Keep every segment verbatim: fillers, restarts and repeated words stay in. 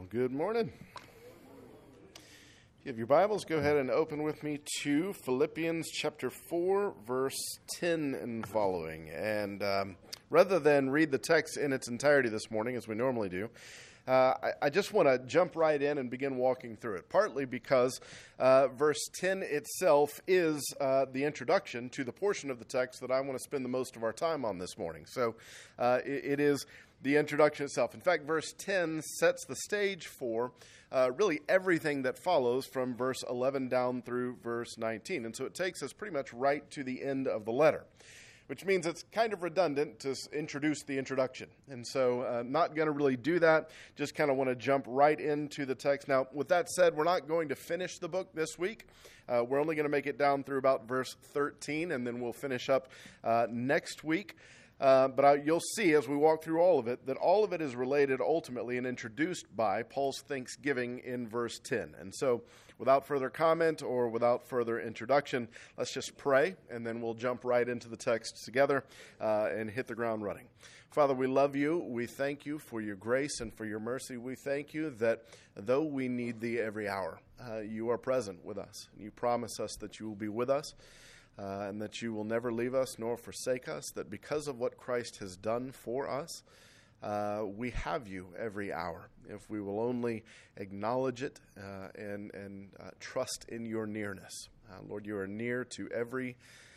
Good morning. If you have your Bibles, go ahead and open with me to Philippians chapter four, verse ten and following. And um, rather than read the text in its entirety this morning, as we normally do, uh, I, I just want to jump right in and begin walking through it, partly because uh, verse ten itself is uh, the introduction to the portion of the text that I want to spend the most of our time on this morning. So uh, it, it is the introduction itself. In fact, verse ten sets the stage for uh, really everything that follows from verse eleven down through verse nineteen. And so it takes us pretty much right to the end of the letter, which means it's kind of redundant to introduce the introduction. And so uh, not going to really do that, just kind of want to jump right into the text. Now, with that said, we're not going to finish the book this week. Uh, we're only going to make it down through about verse thirteen, and then we'll finish up uh, next week. Uh, but I, you'll see as we walk through all of it that all of it is related ultimately and introduced by Paul's thanksgiving in verse ten. And so without further comment or without further introduction, let's just pray, and then we'll jump right into the text together uh, and hit the ground running. Father, we love you. We thank you for your grace and for your mercy. We thank you that though we need thee every hour, uh, you are present with us. And you promise us that you will be with us. Uh, and that you will never leave us nor forsake us, that because of what Christ has done for us, uh, we have you every hour. If we will only acknowledge it uh, and, and uh, trust in your nearness. Uh, Lord, you are near to every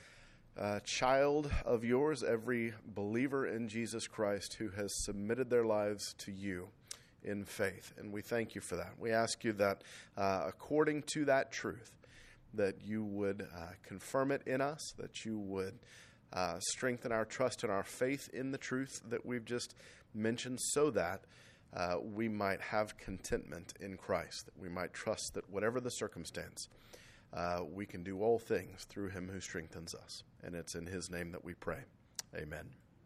uh, child of yours, every believer in Jesus Christ who has submitted their lives to you in faith. And we thank you for that. We ask you that uh, according to that truth, that you would uh, confirm it in us, that you would uh, strengthen our trust and our faith in the truth that we've just mentioned, so that uh, we might have contentment in Christ, that we might trust that whatever the circumstance, uh, we can do all things through him who strengthens us. And it's in his name that we pray. Amen.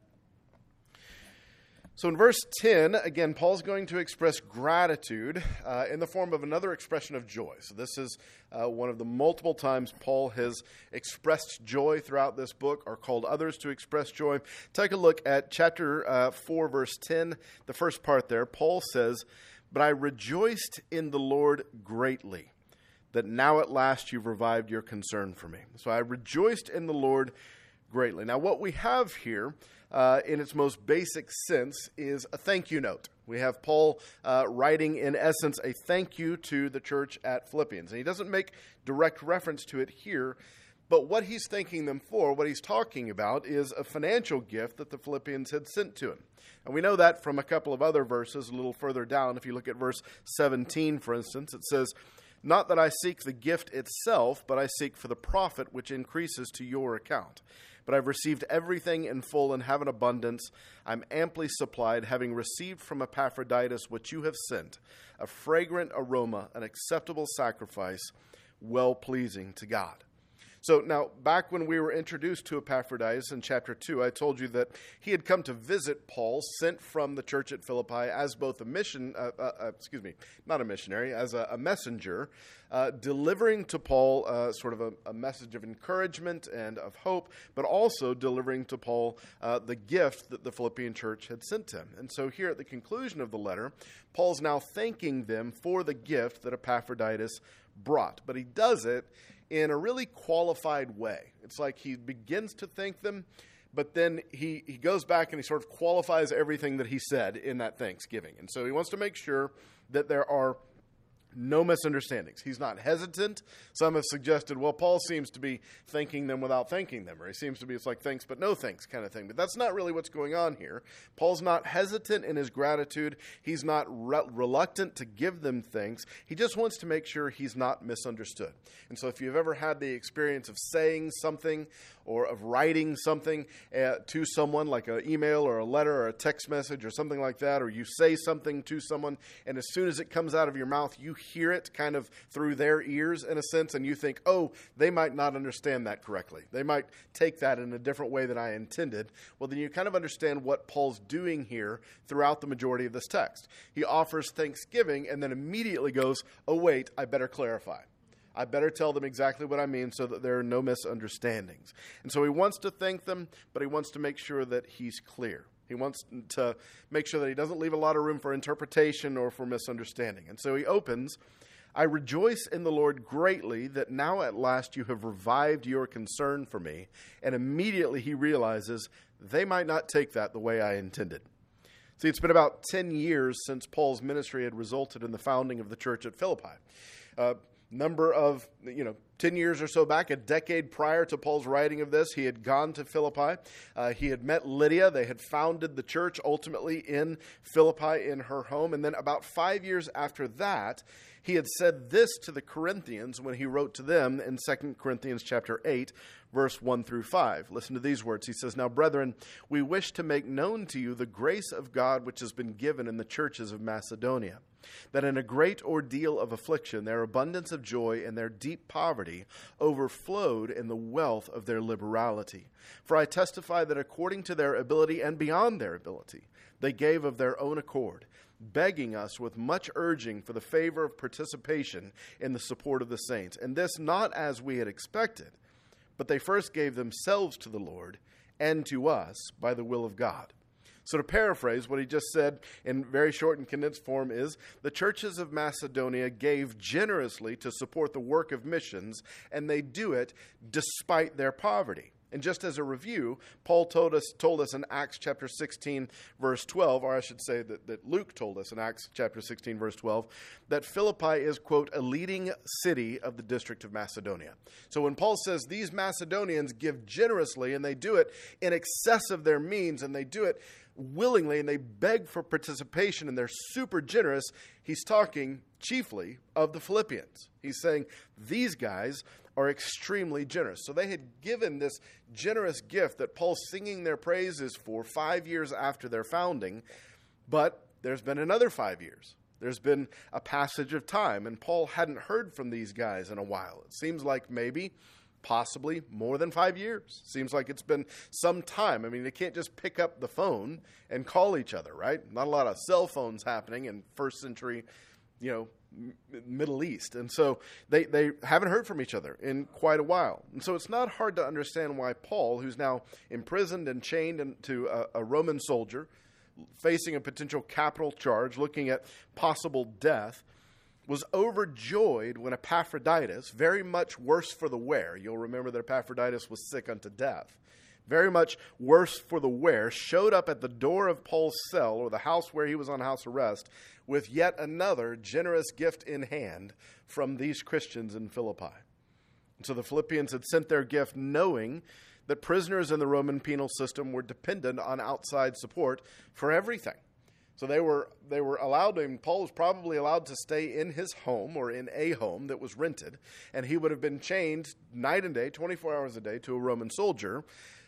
So in verse ten, again, Paul's going to express gratitude uh, in the form of another expression of joy. So this is uh, one of the multiple times Paul has expressed joy throughout this book, or called others to express joy. Take a look at chapter uh, four, verse ten, the first part there. Paul says, "But I rejoiced in the Lord greatly, that now at last you've revived your concern for me." So I rejoiced in the Lord greatly. Now what we have here, Uh, in its most basic sense, is a thank you note. We have Paul uh, writing, in essence, a thank you to the church at Philippians. And he doesn't make direct reference to it here, but what he's thanking them for, what he's talking about, is a financial gift that the Philippians had sent to him. And we know that from a couple of other verses a little further down. If you look at verse seventeen, for instance, it says, "Not that I seek the gift itself, but I seek for the profit which increases to your account. But I've received everything in full and have an abundance. I'm amply supplied, having received from Epaphroditus what you have sent, a fragrant aroma, an acceptable sacrifice, well-pleasing to God." So now, back when we were introduced to Epaphroditus in chapter two, I told you that he had come to visit Paul, sent from the church at Philippi as both a mission, uh, uh, excuse me, not a missionary, as a, a messenger, uh, delivering to Paul uh, sort of a, a message of encouragement and of hope, but also delivering to Paul uh, the gift that the Philippian church had sent him. And so here at the conclusion of the letter, Paul's now thanking them for the gift that Epaphroditus brought. But he does it in a really qualified way. It's like he begins to thank them, but then he, he goes back and he sort of qualifies everything that he said in that thanksgiving. And so he wants to make sure that there are no misunderstandings. He's not hesitant. Some have suggested, well, Paul seems to be thanking them without thanking them, or he seems to be, it's like thanks but no thanks kind of thing. But that's not really what's going on here. Paul's not hesitant in his gratitude. He's not re- reluctant to give them thanks. He just wants to make sure he's not misunderstood. And so if you've ever had the experience of saying something or of writing something uh, to someone, like an email or a letter or a text message or something like that, or you say something to someone, and as soon as it comes out of your mouth, you hear it kind of through their ears in a sense, and you think, oh, they might not understand that correctly. They might take that in a different way than I intended. Well, then you kind of understand what Paul's doing here throughout the majority of this text. He offers thanksgiving and then immediately goes, oh, wait, I better clarify. I better tell them exactly what I mean so that there are no misunderstandings. And so he wants to thank them, but he wants to make sure that he's clear. He wants to make sure that he doesn't leave a lot of room for interpretation or for misunderstanding. And so he opens, I rejoice in the Lord greatly that now at last you have revived your concern for me. And immediately he realizes they might not take that the way I intended. See, it's been about ten years since Paul's ministry had resulted in the founding of the church at Philippi. Uh, number of, you know, ten years or so back, a decade prior to Paul's writing of this, he had gone to Philippi. Uh, he had met Lydia. They had founded the church ultimately in Philippi in her home. And then about five years after that, he had said this to the Corinthians when he wrote to them in Second Corinthians chapter eight, verse one through five. Listen to these words. He says, Now, brethren, we wish to make known to you the grace of God which has been given in the churches of Macedonia, that in a great ordeal of affliction their abundance of joy and their deep poverty overflowed in the wealth of their liberality. For I testify that according to their ability and beyond their ability, they gave of their own accord, begging us with much urging for the favor of participation in the support of the saints. And this not as we had expected, but they first gave themselves to the Lord and to us by the will of God. So to paraphrase, what he just said in very short and condensed form is, the churches of Macedonia gave generously to support the work of missions, and they do it despite their poverty. And just as a review, Paul told us told us in Acts chapter sixteen, verse twelve, or I should say that, that Luke told us in Acts chapter sixteen, verse twelve, that Philippi is, quote, a leading city of the district of Macedonia. So when Paul says these Macedonians give generously, and they do it in excess of their means, and they do it willingly, and they beg for participation, and they're super generous, he's talking chiefly of the Philippians. He's saying these guys are extremely generous. So they had given this generous gift that Paul's singing their praises for five years after their founding, but there's been another five years. There's been a passage of time, and Paul hadn't heard from these guys in a while. It seems like maybe, possibly more than five years. Seems like it's been some time. I mean, they can't just pick up the phone and call each other, right? Not a lot of cell phones happening in first century, you know, Middle East. And so they, they haven't heard from each other in quite a while. And so it's not hard to understand why Paul, who's now imprisoned and chained to a, a Roman soldier, facing a potential capital charge, looking at possible death, was overjoyed when Epaphroditus, very much worse for the wear, you'll remember that Epaphroditus was sick unto death, very much worse for the wear, showed up at the door of Paul's cell, or the house where he was on house arrest, with yet another generous gift in hand from these Christians in Philippi. And so the Philippians had sent their gift knowing that prisoners in the Roman penal system were dependent on outside support for everything. So they were they were allowed to, and Paul was probably allowed to stay in his home or in a home that was rented, and he would have been chained night and day, twenty-four hours a day, to a Roman soldier.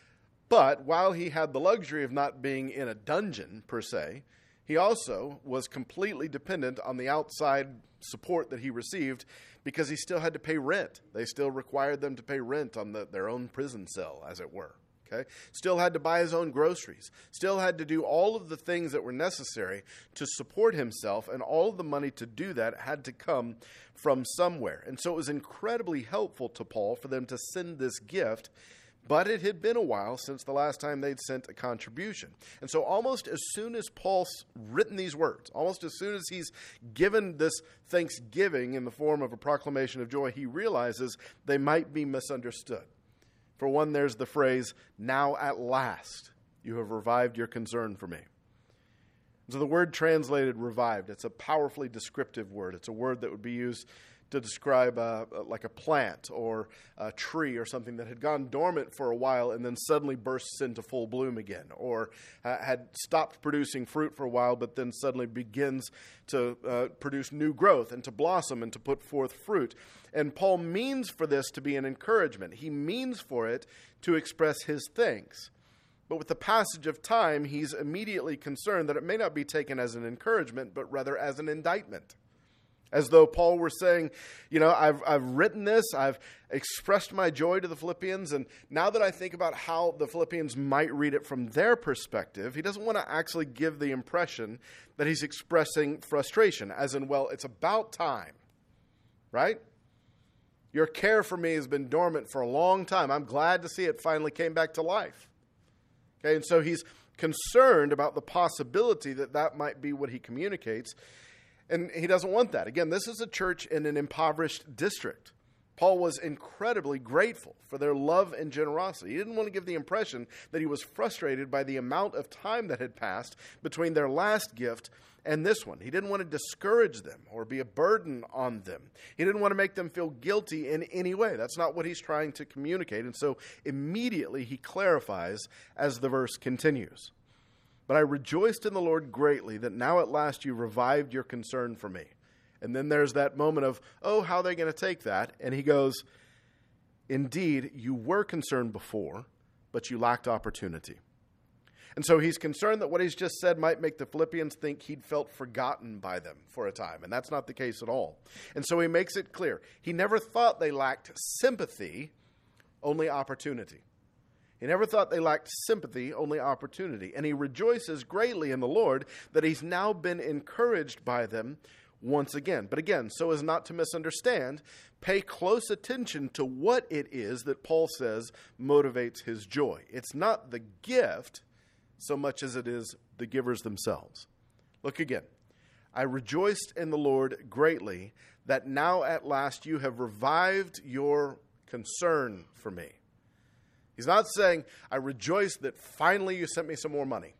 But while he had the luxury of not being in a dungeon, per se, he also was completely dependent on the outside support that he received because he still had to pay rent. They still required them to pay rent on the, their own prison cell, as it were. Okay? Still had to buy his own groceries. Still had to do all of the things that were necessary to support himself, and all of the money to do that had to come from somewhere. And so it was incredibly helpful to Paul for them to send this gift, but it had been a while since the last time they'd sent a contribution. And so almost as soon as Paul's written these words, almost as soon as he's given this thanksgiving in the form of a proclamation of joy, he realizes they might be misunderstood. For one, there's the phrase, now at last you have revived your concern for me. So the word translated revived, it's a powerfully descriptive word. It's a word that would be used to describe uh, like a plant or a tree or something that had gone dormant for a while and then suddenly bursts into full bloom again, or uh, had stopped producing fruit for a while but then suddenly begins to uh, produce new growth and to blossom and to put forth fruit. And Paul means for this to be an encouragement. He means for it to express his thanks. But with the passage of time, he's immediately concerned that it may not be taken as an encouragement, but rather as an indictment. As though Paul were saying, you know, I've I've written this, I've expressed my joy to the Philippians, and now that I think about how the Philippians might read it from their perspective, he doesn't want to actually give the impression that he's expressing frustration, as in, well, it's about time, right? Your care for me has been dormant for a long time. I'm glad to see it finally came back to life. Okay, and so he's concerned about the possibility that that might be what he communicates. And he doesn't want that. Again, this is a church in an impoverished district. Paul was incredibly grateful for their love and generosity. He didn't want to give the impression that he was frustrated by the amount of time that had passed between their last gift and this one. He didn't want to discourage them or be a burden on them. He didn't want to make them feel guilty in any way. That's not what he's trying to communicate. And so immediately he clarifies as the verse continues. But I rejoiced in the Lord greatly that now at last you revived your concern for me. And then there's that moment of, oh, how are they going to take that? And he goes, indeed, you were concerned before, but you lacked opportunity. And so he's concerned that what he's just said might make the Philippians think he'd felt forgotten by them for a time. And that's not the case at all. And so he makes it clear. He never thought they lacked sympathy, only opportunity. He never thought they lacked sympathy, only opportunity. And he rejoices greatly in the Lord that he's now been encouraged by them once again. But again, so as not to misunderstand, pay close attention to what it is that Paul says motivates his joy. It's not the gift so much as it is the givers themselves. Look again. I rejoiced in the Lord greatly that now at last you have revived your concern for me. He's not saying, I rejoice that finally you sent me some more money.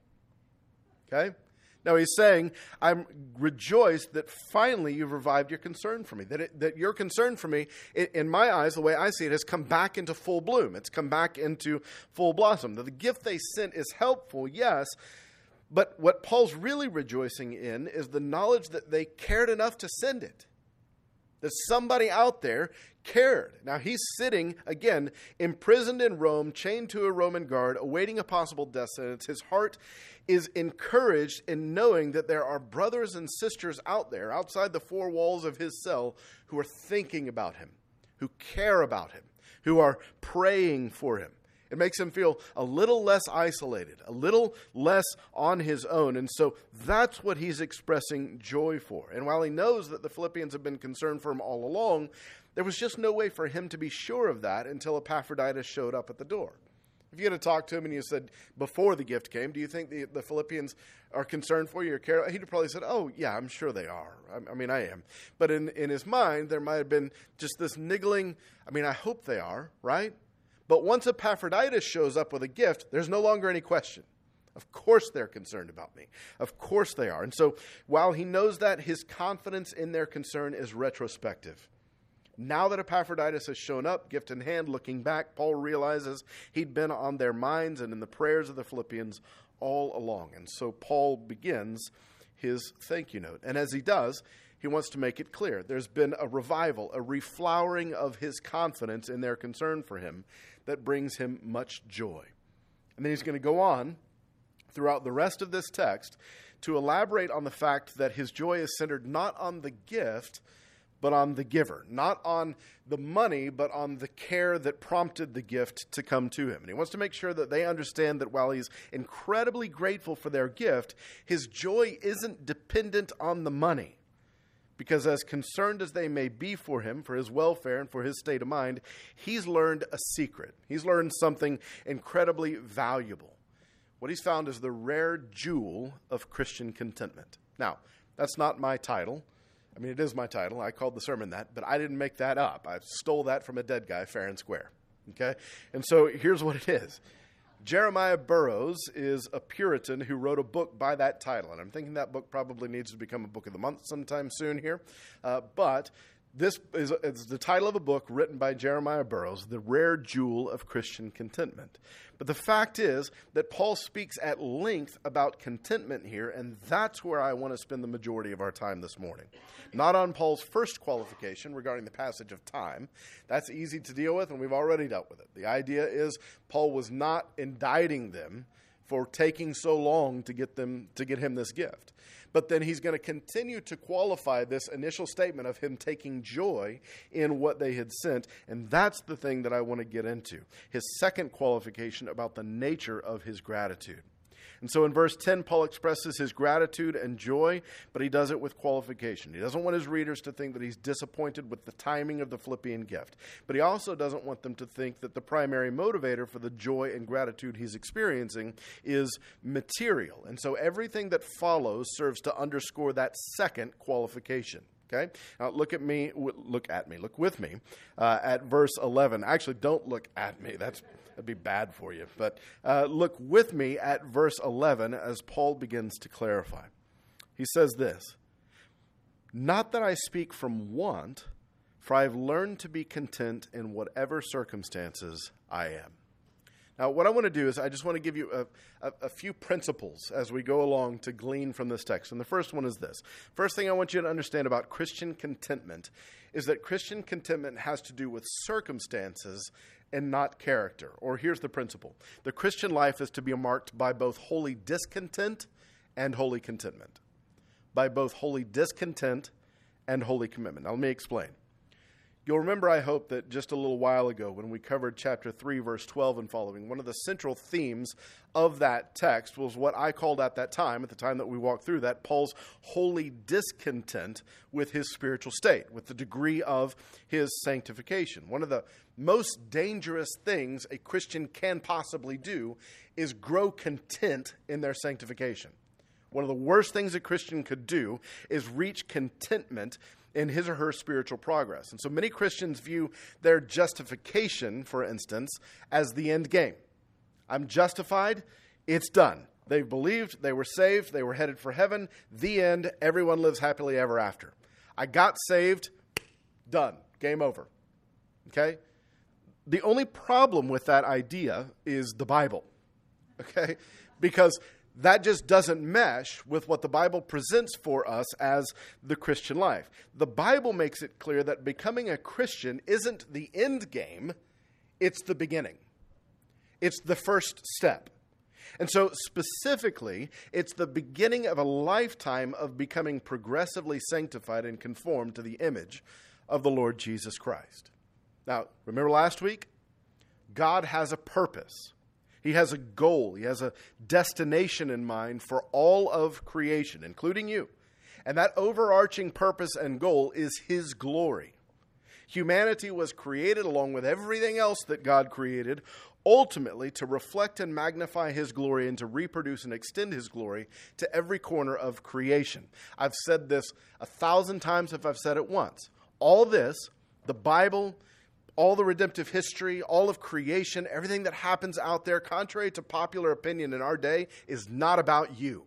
Okay? No, he's saying, I'm rejoiced that finally you've revived your concern for me. That it, that your concern for me, in my eyes, the way I see it, has come back into full bloom. It's come back into full blossom. That the gift they sent is helpful, yes, but what Paul's really rejoicing in is the knowledge that they cared enough to send it. That somebody out there cared. Now he's sitting, again, imprisoned in Rome, chained to a Roman guard, awaiting a possible death sentence. His heart is encouraged in knowing that there are brothers and sisters out there, outside the four walls of his cell, who are thinking about him, who care about him, who are praying for him. It makes him feel a little less isolated, a little less on his own. And so that's what he's expressing joy for. And while he knows that the Philippians have been concerned for him all along, there was just no way for him to be sure of that until Epaphroditus showed up at the door. If you had to talk to him and you said, before the gift came, do you think the, the Philippians are concerned for you or care? He'd probably said, oh, yeah, I'm sure they are. I, I mean, I am. But in, in his mind, there might have been just this niggling, I mean, I hope they are, right? But once Epaphroditus shows up with a gift, there's no longer any question. Of course they're concerned about me. Of course they are. And so while he knows that, his confidence in their concern is retrospective. Now that Epaphroditus has shown up, gift in hand, looking back, Paul realizes he'd been on their minds and in the prayers of the Philippians all along. And so Paul begins his thank you note. And as he does, he wants to make it clear. There's been a revival, a reflowering of his confidence in their concern for him that brings him much joy. And then he's going to go on throughout the rest of this text to elaborate on the fact that his joy is centered not on the gift, but on the giver. Not on the money, but on the care that prompted the gift to come to him. And he wants to make sure that they understand that while he's incredibly grateful for their gift, his joy isn't dependent on the money. Because as concerned as they may be for him, for his welfare and for his state of mind, he's learned a secret. He's learned something incredibly valuable. What he's found is the rare jewel of Christian contentment. Now, that's not my title. I mean, it is my title. I called the sermon that, but I didn't make that up. I stole that from a dead guy, fair and square. Okay? And so here's what it is. Jeremiah Burroughs is a Puritan who wrote a book by that title. And I'm thinking that book probably needs to become a book of the month sometime soon here. Uh, but this is, is the title of a book written by Jeremiah Burroughs, The Rare Jewel of Christian Contentment. But the fact is that Paul speaks at length about contentment here, and that's where I want to spend the majority of our time this morning. Not on Paul's first qualification regarding the passage of time. That's easy to deal with, and we've already dealt with it. The idea is Paul was not indicting them for taking so long to get them to get him this gift. But then he's going to continue to qualify this initial statement of him taking joy in what they had sent. And that's the thing that I want to get into. His second qualification about the nature of his gratitude. And so in verse ten, Paul expresses his gratitude and joy, but he does it with qualification. He doesn't want his readers to think that he's disappointed with the timing of the Philippian gift. But he also doesn't want them to think that the primary motivator for the joy and gratitude he's experiencing is material. And so everything that follows serves to underscore that second qualification. Okay, now look at me, look at me, look with me uh, at verse eleven. Actually, don't look at me. That's, that'd be bad for you. But uh, look with me at verse eleven as Paul begins to clarify. He says this, "Not that I speak from want, for I have learned to be content in whatever circumstances I am." Now, what I want to do is I just want to give you a, a, a few principles as we go along to glean from this text. And the first one is this. First thing I want you to understand about Christian contentment is that Christian contentment has to do with circumstances and not character. Or here's the principle. The Christian life is to be marked by both holy discontent and holy contentment. By both holy discontent and holy commitment. Now, let me explain. You'll remember, I hope, that just a little while ago when we covered chapter three, verse twelve and following, one of the central themes of that text was what I called at that time, at the time that we walked through that, Paul's holy discontent with his spiritual state, with the degree of his sanctification. One of the most dangerous things a Christian can possibly do is grow content in their sanctification. One of the worst things a Christian could do is reach contentment in his or her spiritual progress. And so many Christians view their justification, for instance, as the end game. I'm justified, it's done. They've believed, they were saved, they were headed for heaven, the end, everyone lives happily ever after. I got saved, done, game over. Okay? The only problem with that idea is the Bible. Okay? Because that just doesn't mesh with what the Bible presents for us as the Christian life. The Bible makes it clear that becoming a Christian isn't the end game, it's the beginning. It's the first step. And so specifically, it's the beginning of a lifetime of becoming progressively sanctified and conformed to the image of the Lord Jesus Christ. Now, remember last week? God has a purpose. He has a goal. He has a destination in mind for all of creation, including you. And that overarching purpose and goal is His glory. Humanity was created along with everything else that God created, ultimately to reflect and magnify His glory and to reproduce and extend His glory to every corner of creation. I've said this a thousand times if I've said it once. All this, the Bible, all the redemptive history, all of creation, everything that happens out there, contrary to popular opinion in our day, is not about you.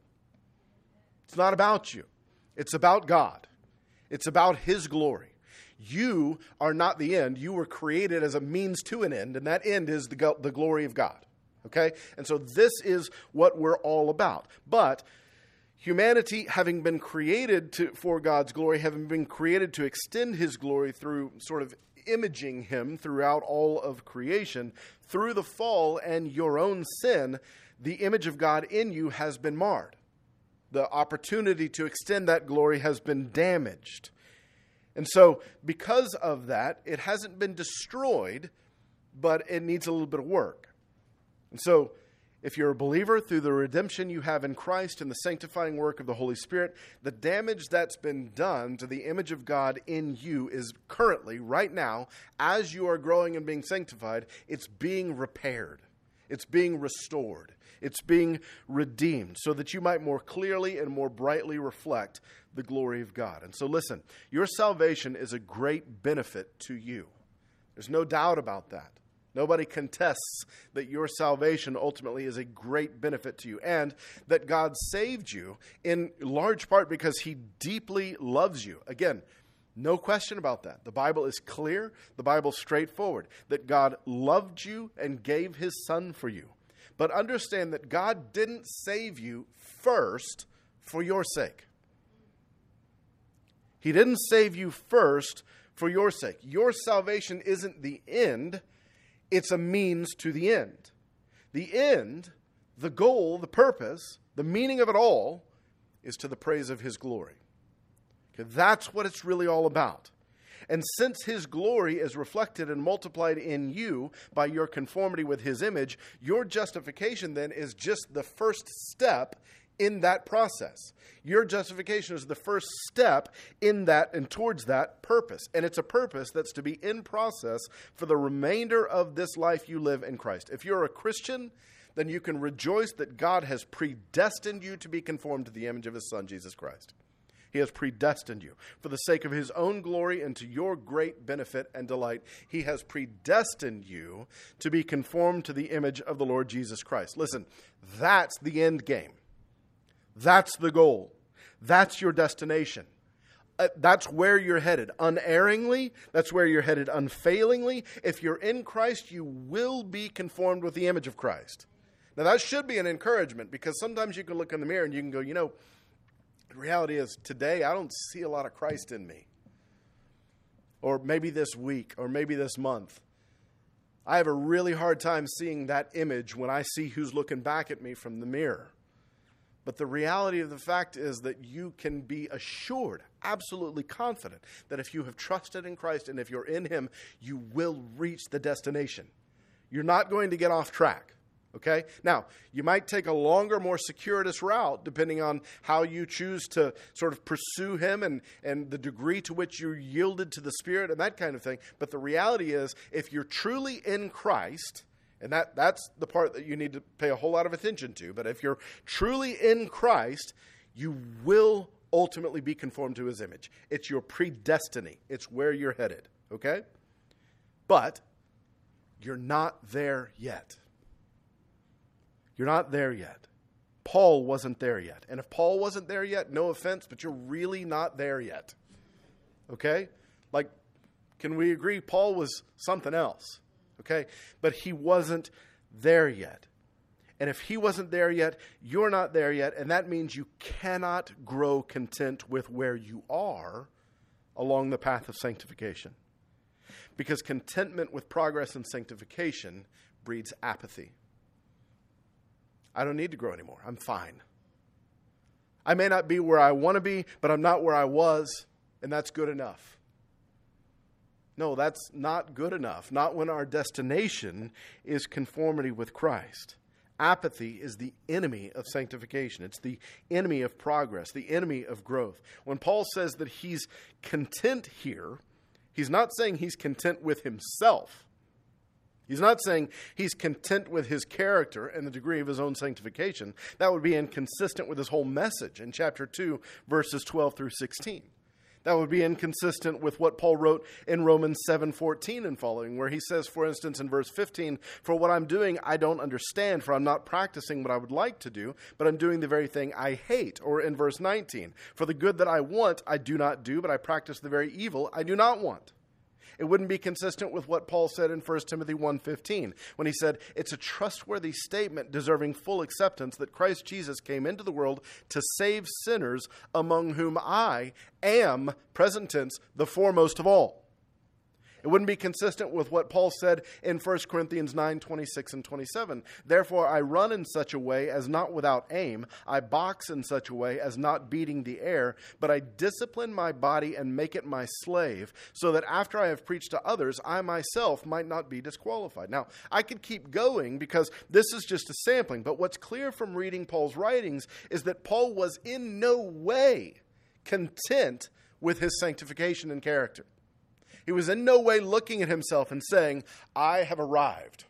It's not about you. It's about God. It's about His glory. You are not the end. You were created as a means to an end, and that end is the, go- the glory of God. Okay? And so this is what we're all about. But humanity, having been created to, for God's glory, having been created to extend His glory through sort of imaging Him throughout all of creation, through the fall and your own sin, the image of God in you has been marred. The opportunity to extend that glory has been damaged. And so because of that, it hasn't been destroyed, but it needs a little bit of work. And so if you're a believer through the redemption you have in Christ and the sanctifying work of the Holy Spirit, the damage that's been done to the image of God in you is currently, right now, as you are growing and being sanctified, it's being repaired. It's being restored. It's being redeemed so that you might more clearly and more brightly reflect the glory of God. And so listen, your salvation is a great benefit to you. There's no doubt about that. Nobody contests that your salvation ultimately is a great benefit to you and that God saved you in large part because He deeply loves you. Again, no question about that. The Bible is clear. The Bible is straightforward that God loved you and gave His Son for you. But understand that God didn't save you first for your sake. He didn't save you first for your sake. Your salvation isn't the end. It's a means to the end. The end, the goal, the purpose, the meaning of it all is to the praise of His glory. Okay, that's what it's really all about. And since his glory is reflected and multiplied in you by your conformity with his image, your justification then is just the first step in that process. Your justification is the first step in that and towards that purpose. And it's a purpose that's to be in process for the remainder of this life you live in Christ. If you're a Christian, then you can rejoice that God has predestined you to be conformed to the image of his Son, Jesus Christ. He has predestined you for the sake of his own glory and to your great benefit and delight. He has predestined you to be conformed to the image of the Lord Jesus Christ. Listen, that's the end game. That's the goal. That's your destination. Uh, that's where you're headed. Unerringly, that's where you're headed unfailingly. If you're in Christ, you will be conformed with the image of Christ. Now, that should be an encouragement, because sometimes you can look in the mirror and you can go, you know, the reality is today I don't see a lot of Christ in me. Or maybe this week, or maybe this month. I have a really hard time seeing that image when I see who's looking back at me from the mirror. But the reality of the fact is that you can be assured, absolutely confident, that if you have trusted in Christ and if you're in him, you will reach the destination. You're not going to get off track. Okay? Now, you might take a longer, more circuitous route depending on how you choose to sort of pursue him and, and the degree to which you're yielded to the Spirit and that kind of thing. But the reality is, if you're truly in Christ, and that, that's the part that you need to pay a whole lot of attention to, but if you're truly in Christ, you will ultimately be conformed to his image. It's your predestiny. It's where you're headed. Okay? But you're not there yet. You're not there yet. Paul wasn't there yet. And if Paul wasn't there yet, no offense, but you're really not there yet. Okay? Like, can we agree Paul was something else? Okay? But he wasn't there yet. And if he wasn't there yet, you're not there yet. And that means you cannot grow content with where you are along the path of sanctification. Because contentment with progress and sanctification breeds apathy. I don't need to grow anymore. I'm fine. I may not be where I want to be, but I'm not where I was, and that's good enough. No, that's not good enough. Not when our destination is conformity with Christ. Apathy is the enemy of sanctification. It's the enemy of progress, the enemy of growth. When Paul says that he's content here, he's not saying he's content with himself. He's not saying he's content with his character and the degree of his own sanctification. That would be inconsistent with his whole message in chapter two, verses twelve through sixteen. That would be inconsistent with what Paul wrote in Romans seven fourteen and following, where he says, for instance, in verse fifteen, for what I'm doing I don't understand, for I'm not practicing what I would like to do, but I'm doing the very thing I hate. Or in verse nineteen, for the good that I want I do not do, but I practice the very evil I do not want. It wouldn't be consistent with what Paul said in First Timothy one fifteen, when he said, it's a trustworthy statement deserving full acceptance that Christ Jesus came into the world to save sinners, among whom I am, present tense, the foremost of all. It wouldn't be consistent with what Paul said in First Corinthians nine twenty-six and twenty-seven. Therefore, I run in such a way as not without aim. I box in such a way as not beating the air. But I discipline my body and make it my slave, so that after I have preached to others, I myself might not be disqualified. Now, I could keep going because this is just a sampling. But what's clear from reading Paul's writings is that Paul was in no way content with his sanctification and character. He was in no way looking at himself and saying, I have arrived.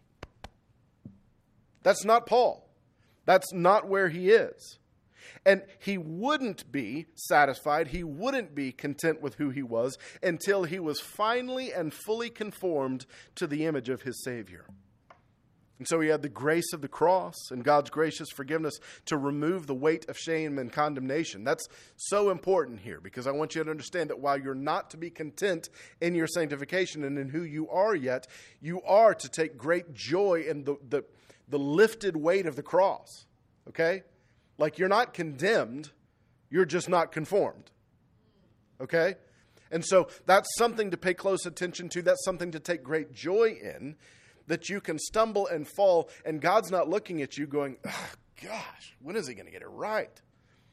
That's not Paul. That's not where he is. And he wouldn't be satisfied, he wouldn't be content with who he was until he was finally and fully conformed to the image of his Savior. And so he had the grace of the cross and God's gracious forgiveness to remove the weight of shame and condemnation. That's so important here, because I want you to understand that while you're not to be content in your sanctification and in who you are yet, you are to take great joy in the, the, the lifted weight of the cross. Okay? Like, you're not condemned, you're just not conformed. Okay? And so that's something to pay close attention to. That's something to take great joy in. That you can stumble and fall, and God's not looking at you going, oh, gosh, when is he going to get it right?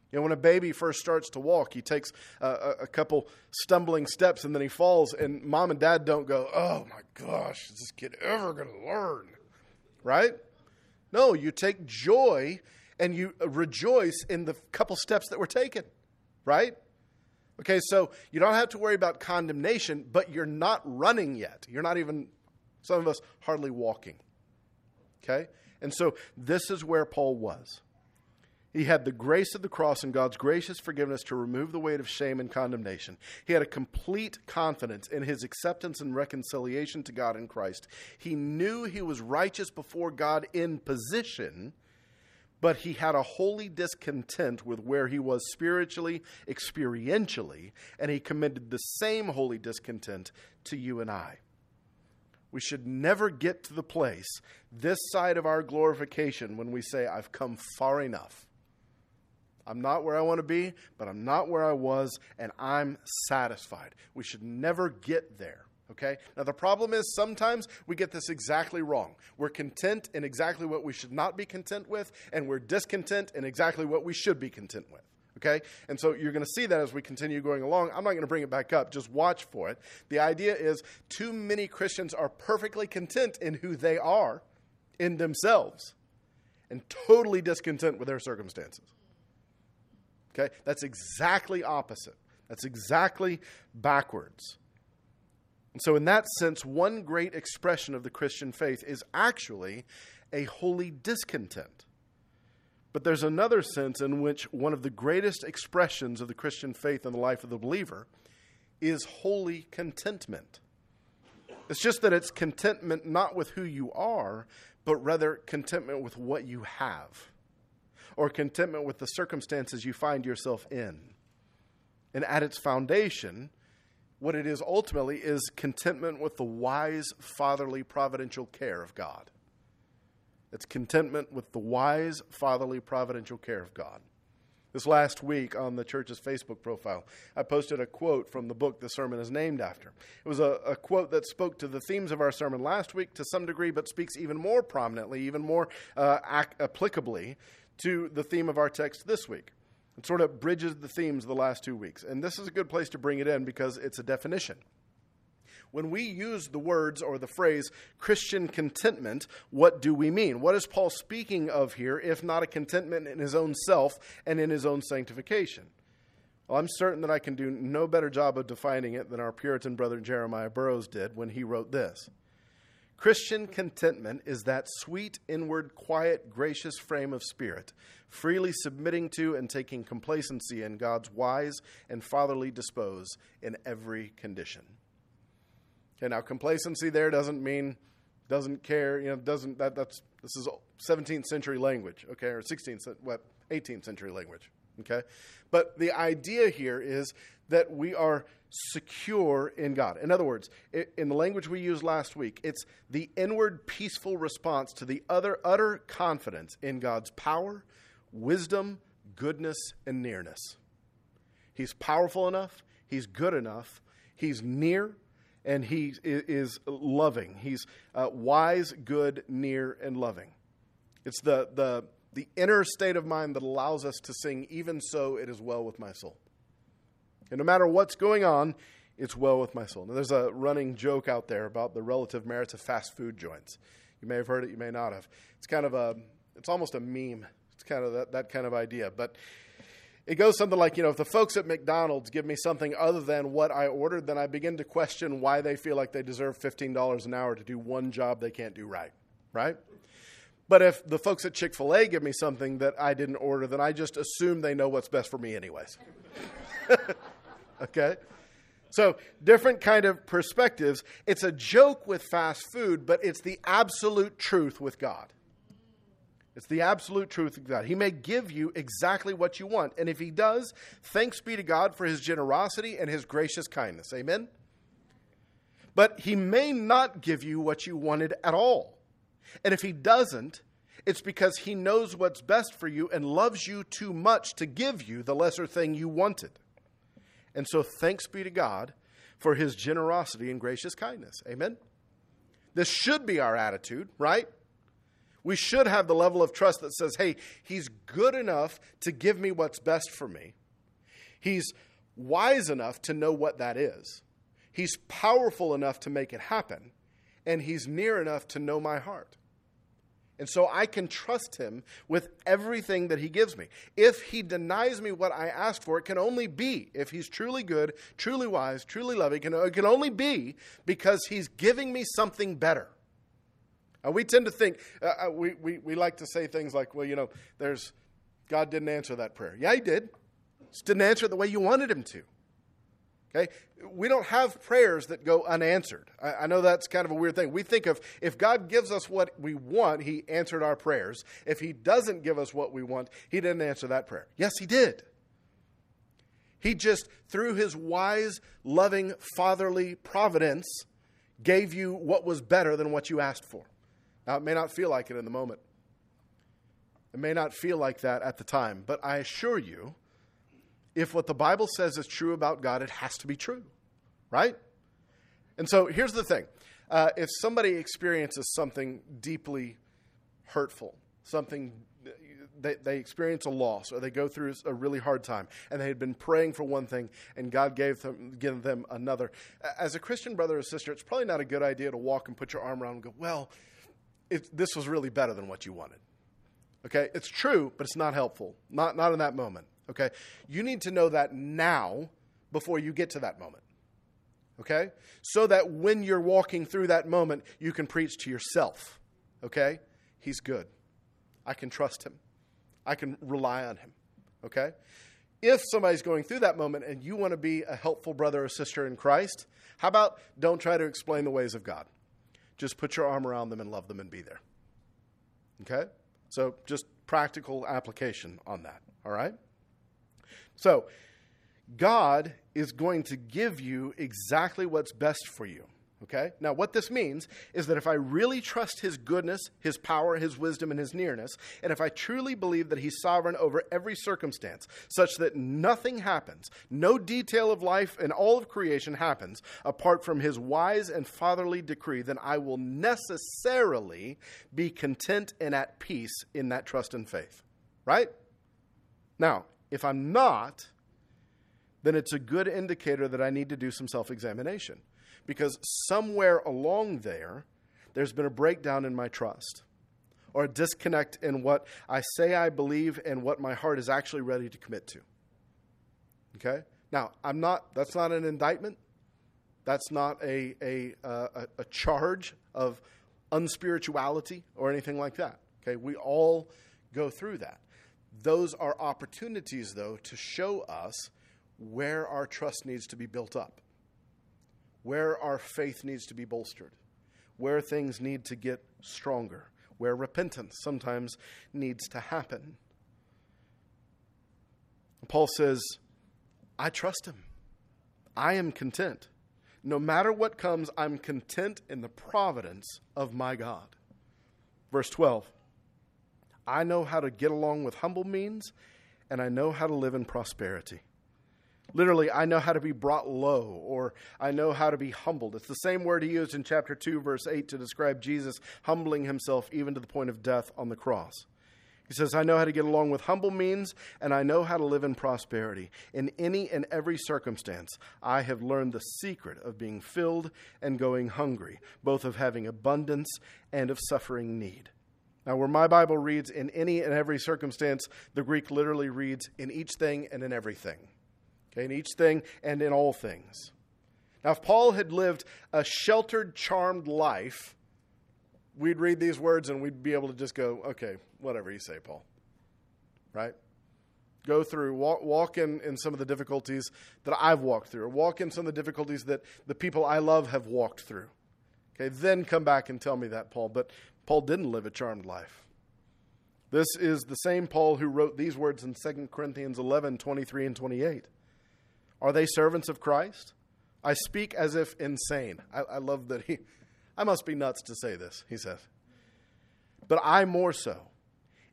You know, when a baby first starts to walk, he takes a, a, a couple stumbling steps and then he falls, and mom and dad don't go, oh my gosh, is this kid ever going to learn? Right? No, you take joy and you rejoice in the couple steps that were taken. Right? Okay, so you don't have to worry about condemnation, but you're not running yet. You're not even, some of us, hardly walking. Okay? And so this is where Paul was. He had the grace of the cross and God's gracious forgiveness to remove the weight of shame and condemnation. He had a complete confidence in his acceptance and reconciliation to God in Christ. He knew he was righteous before God in position, but he had a holy discontent with where he was spiritually, experientially, and he committed the same holy discontent to you and I. We should never get to the place this side of our glorification when we say, I've come far enough. I'm not where I want to be, but I'm not where I was, and I'm satisfied. We should never get there, okay? Now, the problem is sometimes we get this exactly wrong. We're content in exactly what we should not be content with, and we're discontent in exactly what we should be content with, okay? And so you're going to see that as we continue going along. I'm not going to bring it back up. Just watch for it. The idea is too many Christians are perfectly content in who they are in themselves and totally discontent with their circumstances. Okay, that's exactly opposite. That's exactly backwards. And so in that sense, one great expression of the Christian faith is actually a holy discontent. But there's another sense in which one of the greatest expressions of the Christian faith in the life of the believer is holy contentment. It's just that it's contentment not with who you are, but rather contentment with what you have, or contentment with the circumstances you find yourself in. And at its foundation, what it is ultimately is contentment with the wise, fatherly, providential care of God. It's contentment with the wise, fatherly, providential care of God. This last week on the church's Facebook profile, I posted a quote from the book the sermon is named after. It was a, a quote that spoke to the themes of our sermon last week to some degree, but speaks even more prominently, even more uh, ac- applicably to the theme of our text this week. It sort of bridges the themes of the last two weeks. And this is a good place to bring it in because it's a definition. When we use the words or the phrase Christian contentment, what do we mean? What is Paul speaking of here, if not a contentment in his own self and in his own sanctification? Well, I'm certain that I can do no better job of defining it than our Puritan brother Jeremiah Burroughs did when he wrote this. Christian contentment is that sweet, inward, quiet, gracious frame of spirit, freely submitting to and taking complacency in God's wise and fatherly dispose in every condition. Okay, now complacency there doesn't mean doesn't care, you know, doesn't that that's this is seventeenth century language, okay, or sixteenth, what, eighteenth century language, okay? But the idea here is that we are secure in God. In other words, in the language we used last week, it's the inward peaceful response to the other utter confidence in God's power, wisdom, goodness, and nearness. He's powerful enough, he's good enough, he's near, and he is loving. He's uh, wise, good, near, and loving. It's the, the, the inner state of mind that allows us to sing, even so it is well with my soul. And no matter what's going on, it's well with my soul. Now, there's a running joke out there about the relative merits of fast food joints. You may have heard it, you may not have. It's kind of a, it's almost a meme. It's kind of that, that kind of idea. But it goes something like, you know, if the folks at McDonald's give me something other than what I ordered, then I begin to question why they feel like they deserve fifteen dollars an hour to do one job they can't do right, right? But if the folks at Chick-fil-A give me something that I didn't order, then I just assume they know what's best for me anyways. Okay? So different kind of perspectives. It's a joke with fast food, but it's the absolute truth with God. It's the absolute truth of God. He may give you exactly what you want. And if he does, thanks be to God for his generosity and his gracious kindness. Amen? But he may not give you what you wanted at all. And if he doesn't, it's because he knows what's best for you and loves you too much to give you the lesser thing you wanted. And so thanks be to God for his generosity and gracious kindness. Amen? This should be our attitude, right? We should have the level of trust that says, hey, he's good enough to give me what's best for me. He's wise enough to know what that is. He's powerful enough to make it happen. And he's near enough to know my heart. And so I can trust him with everything that he gives me. If he denies me what I ask for, it can only be, if he's truly good, truly wise, truly loving, it can, it can only be because he's giving me something better. Uh, we tend to think, uh, we, we, we like to say things like, well, you know, there's, God didn't answer that prayer. Yeah, he did. Just didn't answer it the way you wanted him to. Okay? We don't have prayers that go unanswered. I, I know that's kind of a weird thing. We think of, if God gives us what we want, he answered our prayers. If he doesn't give us what we want, he didn't answer that prayer. Yes, he did. He just, through his wise, loving, fatherly providence, gave you what was better than what you asked for. Now, it may not feel like it in the moment. It may not feel like that at the time, but I assure you, if what the Bible says is true about God, it has to be true, right? And so here's the thing. Uh, if somebody experiences something deeply hurtful, something, they, they experience a loss, or they go through a really hard time, and they had been praying for one thing, and God gave them, gave them another. As a Christian brother or sister, it's probably not a good idea to walk and put your arm around and go, well, it, this was really better than what you wanted. Okay? It's true, but it's not helpful. Not, not in that moment. Okay? You need to know that now before you get to that moment. Okay? So that when you're walking through that moment, you can preach to yourself. Okay? He's good. I can trust him. I can rely on him. Okay? If somebody's going through that moment and you want to be a helpful brother or sister in Christ, how about don't try to explain the ways of God. Just put your arm around them and love them and be there. Okay? So just practical application on that. All right? So God is going to give you exactly what's best for you. Okay? Now, what this means is that if I really trust his goodness, his power, his wisdom, and his nearness, and if I truly believe that he's sovereign over every circumstance, such that nothing happens, no detail of life and all of creation happens apart from his wise and fatherly decree, then I will necessarily be content and at peace in that trust and faith. Right? Now, if I'm not, then it's a good indicator that I need to do some self-examination. Because somewhere along there, there's been a breakdown in my trust, or a disconnect in what I say I believe and what my heart is actually ready to commit to. Okay? Now, I'm not. That's not an indictment. That's not a a a, a charge of unspirituality or anything like that. Okay? We all go through that. Those are opportunities, though, to show us where our trust needs to be built up, where our faith needs to be bolstered, where things need to get stronger, where repentance sometimes needs to happen. Paul says, I trust him. I am content. No matter what comes, I'm content in the providence of my God. Verse twelve, I know how to get along with humble means, and I know how to live in prosperity. Literally, I know how to be brought low, or I know how to be humbled. It's the same word he used in chapter two, verse eight, to describe Jesus humbling himself even to the point of death on the cross. He says, I know how to get along with humble means, and I know how to live in prosperity. In any and every circumstance, I have learned the secret of being filled and going hungry, both of having abundance and of suffering need. Now, where my Bible reads, in any and every circumstance, the Greek literally reads, in each thing and in everything. Okay, in each thing and in all things. Now, if Paul had lived a sheltered, charmed life, we'd read these words and we'd be able to just go, okay, whatever you say, Paul. Right? Go through, walk, walk in, in some of the difficulties that I've walked through, or walk in some of the difficulties that the people I love have walked through. Okay, then come back and tell me that, Paul. But Paul didn't live a charmed life. This is the same Paul who wrote these words in Second Corinthians eleven, twenty-three and twenty-eight. Are they servants of Christ? I speak as if insane. I, I love that he, I must be nuts to say this, he says. But I more so.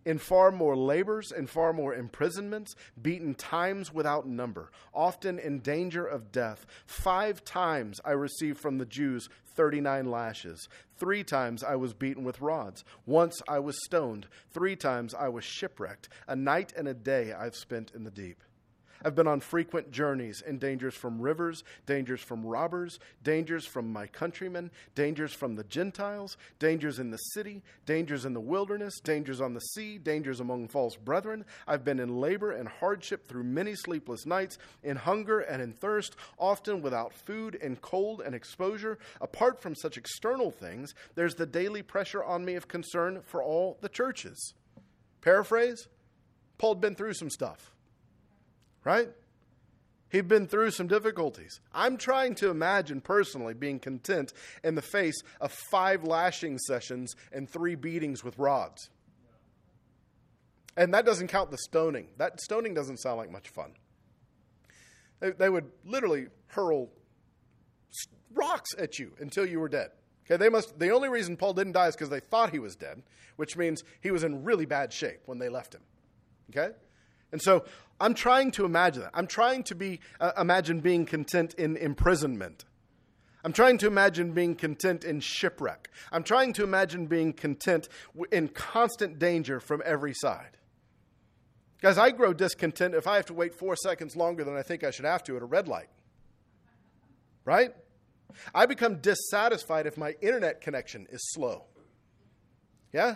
in far more labors, in far more imprisonments, beaten times without number, often in danger of death. Five times I received from the Jews thirty-nine lashes. Three times I was beaten with rods. Once I was stoned. Three times I was shipwrecked. A night and a day I've spent in the deep. I've been on frequent journeys in dangers from rivers, dangers from robbers, dangers from my countrymen, dangers from the Gentiles, dangers in the city, dangers in the wilderness, dangers on the sea, dangers among false brethren. I've been in labor and hardship through many sleepless nights, in hunger and in thirst, often without food, in cold and exposure. Apart from such external things, there's the daily pressure on me of concern for all the churches. Paraphrase, Paul had been through some stuff. Right? He'd been through some difficulties. I'm trying to imagine personally being content in the face of five lashing sessions and three beatings with rods. And that doesn't count the stoning. That stoning doesn't sound like much fun. They, they would literally hurl rocks at you until you were dead. Okay, they must. The only reason Paul didn't die is because they thought he was dead, which means he was in really bad shape when they left him. Okay? And so I'm trying to imagine that. I'm trying to be uh, imagine being content in imprisonment. I'm trying to imagine being content in shipwreck. I'm trying to imagine being content w- in constant danger from every side. Guys, I grow discontent if I have to wait four seconds longer than I think I should have to at a red light. Right? I become dissatisfied if my internet connection is slow. Yeah?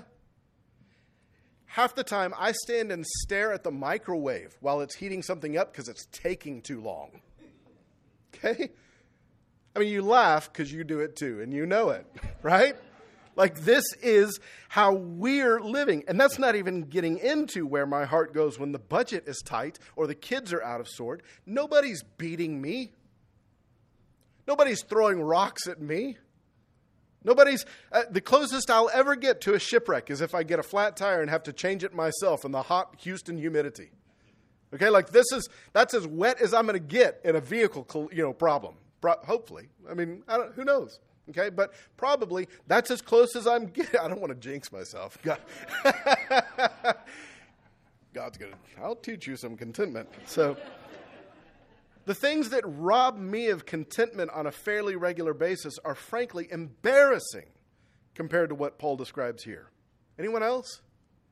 Half the time, I stand and stare at the microwave while it's heating something up because it's taking too long. Okay? I mean, you laugh because you do it too, and you know it, right? Like, this is how we're living. And that's not even getting into where my heart goes when the budget is tight or the kids are out of sort. Nobody's beating me. Nobody's throwing rocks at me. Nobody's, uh, the closest I'll ever get to a shipwreck is if I get a flat tire and have to change it myself in the hot Houston humidity. Okay, like this is, that's as wet as I'm going to get in a vehicle, you know, problem. Pro- hopefully. I mean, I don't, who knows? Okay, but probably that's as close as I'm getting. I don't want to jinx myself. God. God's going to, I'll teach you some contentment. So the things that rob me of contentment on a fairly regular basis are frankly embarrassing compared to what Paul describes here. Anyone else?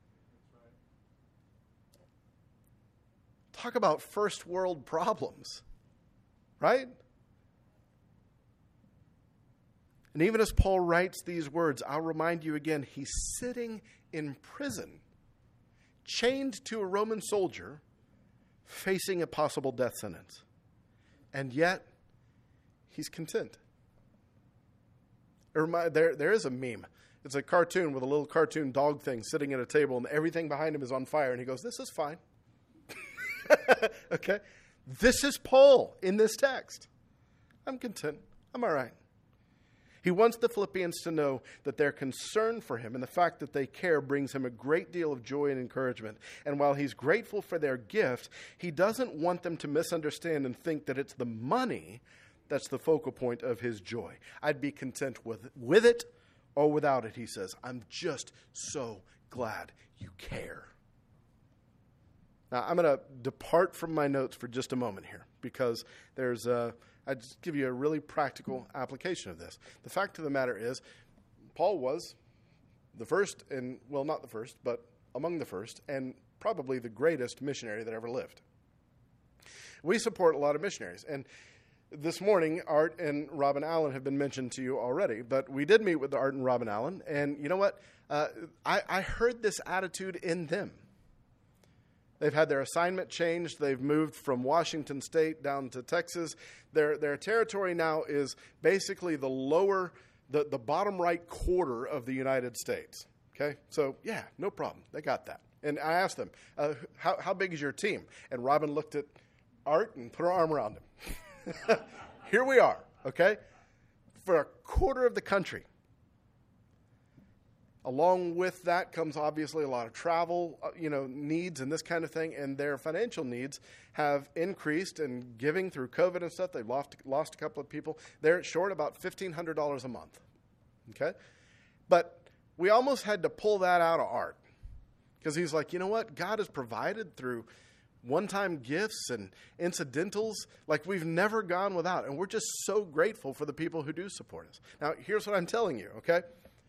Talk about first world problems, right? And even as Paul writes these words, I'll remind you again, he's sitting in prison, chained to a Roman soldier, facing a possible death sentence. And yet, he's content. There, there is a meme. It's a cartoon with a little cartoon dog thing sitting at a table, and everything behind him is on fire. And he goes, this is fine. Okay? This is Paul in this text. I'm content. I'm all right. He wants the Philippians to know that their concern for him and the fact that they care brings him a great deal of joy and encouragement. And while he's grateful for their gift, he doesn't want them to misunderstand and think that it's the money that's the focal point of his joy. I'd be content with, with it or without it, he says. I'm just so glad you care. Now, I'm going to depart from my notes for just a moment here because there's a... I'll just give you a really practical application of this. The fact of the matter is, Paul was the first, and well, not the first, but among the first, and probably the greatest missionary that ever lived. We support a lot of missionaries, and this morning, Art and Robin Allen have been mentioned to you already, but we did meet with Art and Robin Allen, and you know what? Uh, I, I heard this attitude in them. They've had their assignment changed. They've moved from Washington State down to Texas. Their their territory now is basically the lower, the, the bottom right quarter of the United States. Okay? So, yeah, no problem. They got that. And I asked them, uh, how, how big is your team? And Robin looked at Art and put her arm around him. Here we are, okay? For a quarter of the country. Along with that comes obviously a lot of travel, you know, needs and this kind of thing, and their financial needs have increased. And giving through COVID and stuff, they've lost lost a couple of people. They're short about fifteen hundred dollars a month. Okay, but we almost had to pull that out of Art Because he's like, you know what? God has provided through one-time gifts and incidentals like we've never gone without. And we're just so grateful for the people who do support us. Now, here's what I'm telling you, okay?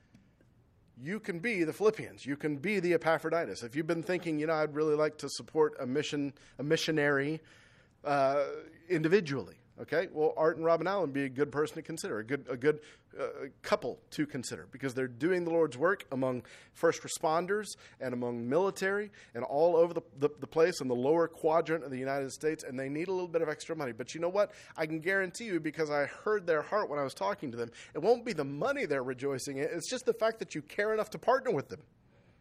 You can be the Philippians. You can be the Epaphroditus. If you've been thinking, you know, I'd really like to support a mission, a missionary uh, individually, okay? Well, Art and Robin Allen would be a good person to consider, a good, a good uh, couple to consider, because they're doing the Lord's work among first responders and among military and all over the, the, the place in the lower quadrant of the United States, and they need a little bit of extra money. But you know what? I can guarantee you, because I heard their heart when I was talking to them, it won't be the money they're rejoicing in. It's just the fact that you care enough to partner with them.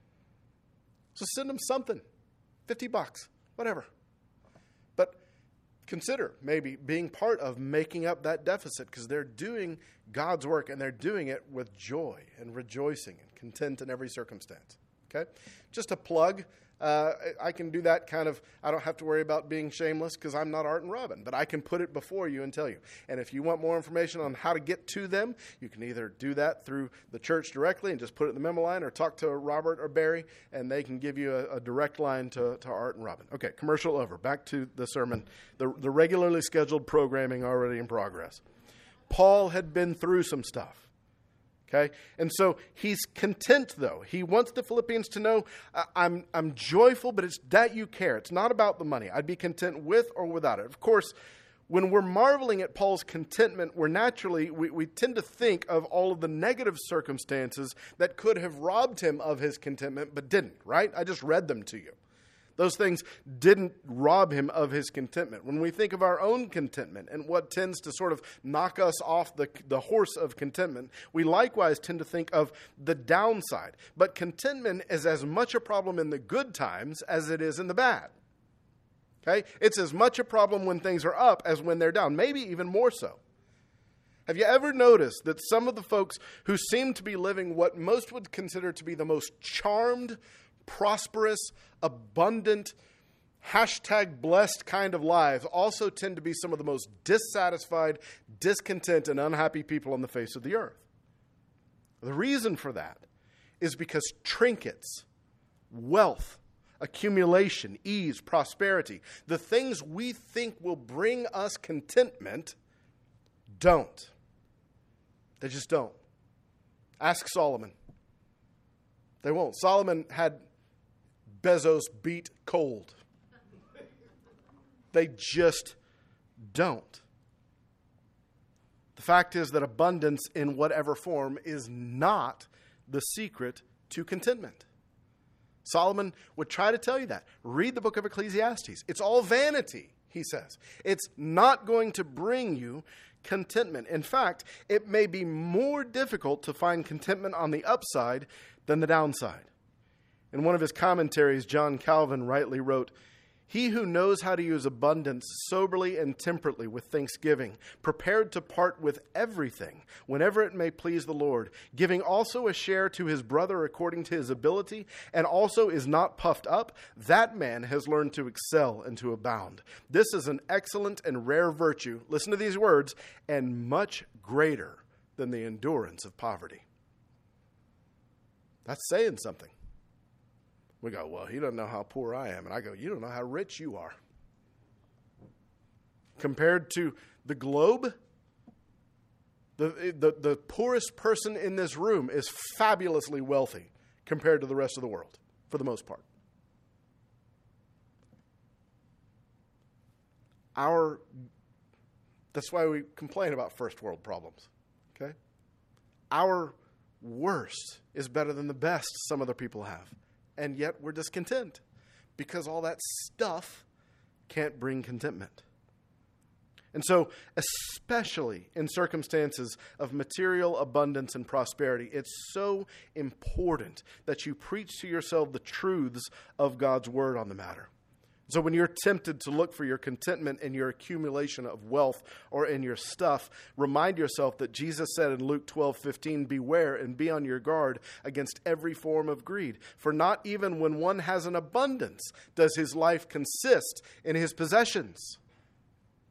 So send them something, fifty bucks, whatever. But consider maybe being part of making up that deficit, because they're doing God's work and they're doing it with joy and rejoicing and content in every circumstance. Okay? Just a plug. Uh, I can do that kind of, I don't have to worry about being shameless because I'm not Art and Robin, but I can put it before you and tell you. And if you want more information on how to get to them, you can either do that through the church directly and just put it in the memo line, or talk to Robert or Barry, and they can give you a, a direct line to, to Art and Robin. Okay, commercial over. Back to the sermon, the, the regularly scheduled programming already in progress. Paul had been through some stuff. Okay, and so he's content, though. He wants the Philippians to know, I'm I'm joyful, but it's that you care. It's not about the money. I'd be content with or without it. Of course, when we're marveling at Paul's contentment, we're naturally, we, we tend to think of all of the negative circumstances that could have robbed him of his contentment, but didn't, right? I just read them to you. Those things didn't rob him of his contentment. When we think of our own contentment and what tends to sort of knock us off the, the horse of contentment, we likewise tend to think of the downside. But contentment is as much a problem in the good times as it is in the bad. Okay? It's as much a problem when things are up as when they're down, maybe even more so. Have you ever noticed that some of the folks who seem to be living what most would consider to be the most charmed, prosperous, abundant, hashtag blessed kind of lives also tend to be some of the most dissatisfied, discontent, and unhappy people on the face of the earth? The reason for that is because trinkets, wealth, accumulation, ease, prosperity, the things we think will bring us contentment, don't. They just don't. Ask Solomon. They won't. Solomon had Bezos beat cold. They just don't. The fact is that abundance in whatever form is not the secret to contentment. Solomon would try to tell you that. Read the book of Ecclesiastes. It's all vanity, he says. It's not going to bring you contentment. In fact, it may be more difficult to find contentment on the upside than the downside. In one of his commentaries, John Calvin rightly wrote, "He who knows how to use abundance soberly and temperately with thanksgiving, prepared to part with everything whenever it may please the Lord, giving also a share to his brother according to his ability, and also is not puffed up, that man has learned to excel and to abound. This is an excellent and rare virtue," listen to these words, "and much greater than the endurance of poverty." That's saying something. We go, well, he doesn't know how poor I am. And I go, you don't know how rich you are. Compared to the globe, the, the, the poorest person in this room is fabulously wealthy compared to the rest of the world, for the most part. Our, that's why we complain about first world problems, okay? Our worst is better than the best some other people have. And yet we're discontent because all that stuff can't bring contentment. And so, especially in circumstances of material abundance and prosperity, it's so important that you preach to yourself the truths of God's word on the matter. So when you're tempted to look for your contentment in your accumulation of wealth or in your stuff, remind yourself that Jesus said in Luke twelve fifteen, "Beware and be on your guard against every form of greed. For not even when one has an abundance does his life consist in his possessions."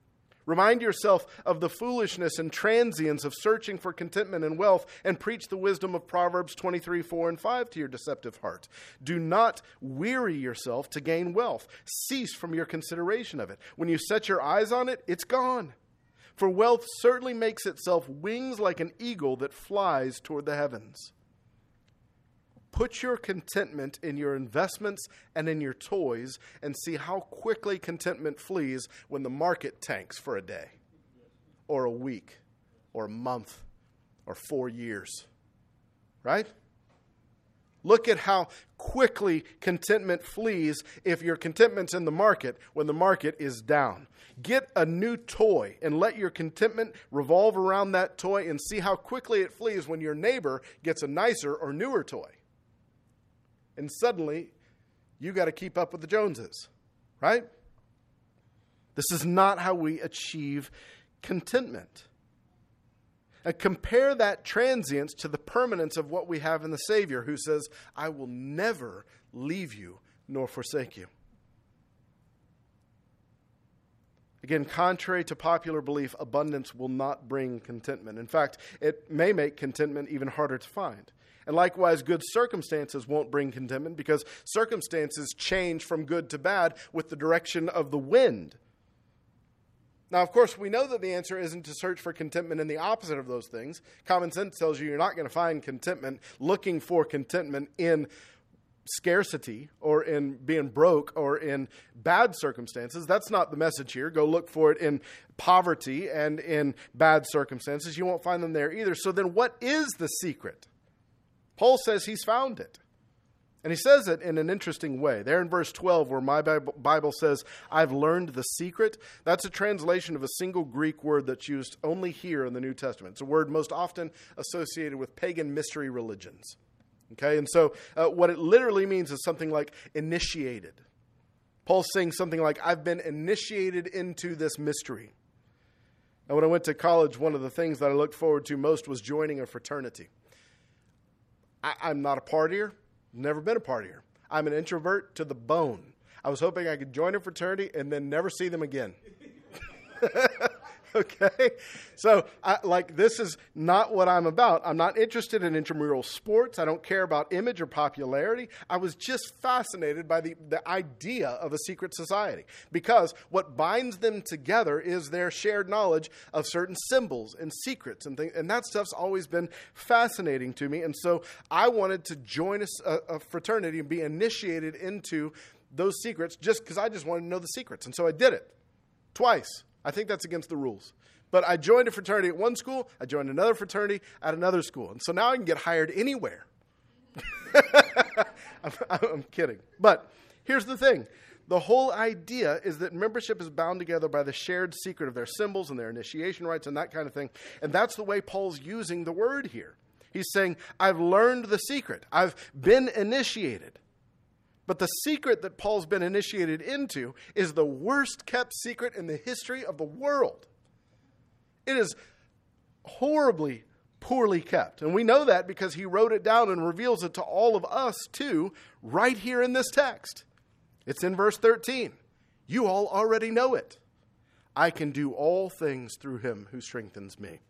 Remind yourself of the foolishness and transience of searching for contentment and wealth, and preach the wisdom of Proverbs twenty-three, four and five to your deceptive heart. Do not weary yourself to gain wealth. Cease from your consideration of it. When you set your eyes on it, it's gone. For wealth certainly makes itself wings like an eagle that flies toward the heavens. Put your contentment in your investments and in your toys, and see how quickly contentment flees when the market tanks for a day, or a week, or a month, or four years. Right? Look at how quickly contentment flees if your contentment's in the market when the market is down. Get a new toy and let your contentment revolve around that toy, and see how quickly it flees when your neighbor gets a nicer or newer toy. And suddenly, you got to keep up with the Joneses, right? This is not how we achieve contentment. And compare that transience to the permanence of what we have in the Savior, who says, I will never leave you nor forsake you. Again, contrary to popular belief, abundance will not bring contentment. In fact, it may make contentment even harder to find. And likewise, good circumstances won't bring contentment, because circumstances change from good to bad with the direction of the wind. Now, of course, we know that the answer isn't to search for contentment in the opposite of those things. Common sense tells you you're not going to find contentment looking for contentment in scarcity or in being broke or in bad circumstances. That's not the message here. Go look for it in poverty and in bad circumstances. You won't find them there either. So then what is the secret? Paul says he's found it. And he says it in an interesting way. There in verse twelve, where my Bible says, I've learned the secret, that's a translation of a single Greek word that's used only here in the New Testament. It's a word most often associated with pagan mystery religions. Okay, and so uh, what it literally means is something like initiated. Paul's saying something like, I've been initiated into this mystery. And when I went to college, one of the things that I looked forward to most was joining a fraternity. I, I'm not a partier. Never been a partier. I'm an introvert to the bone. I was hoping I could join a fraternity and then never see them again. Okay? So, I, like, this is not what I'm about. I'm not interested in intramural sports. I don't care about image or popularity. I was just fascinated by the, the idea of a secret society, because what binds them together is their shared knowledge of certain symbols and secrets and things, and that stuff's always been fascinating to me. And so I wanted to join a, a fraternity and be initiated into those secrets just because I just wanted to know the secrets. And so I did it twice. I think that's against the rules. But I joined a fraternity at one school. I joined another fraternity at another school. And so now I can get hired anywhere. I'm, I'm kidding. But here's the thing. The whole idea is that membership is bound together by the shared secret of their symbols and their initiation rites and that kind of thing. And that's the way Paul's using the word here. He's saying, I've learned the secret. I've been initiated. But the secret that Paul's been initiated into is the worst kept secret in the history of the world. It is horribly, poorly kept. And we know that because he wrote it down and reveals it to all of us too, right here in this text. It's in verse thirteen. You all already know it. I can do all things through him who strengthens me.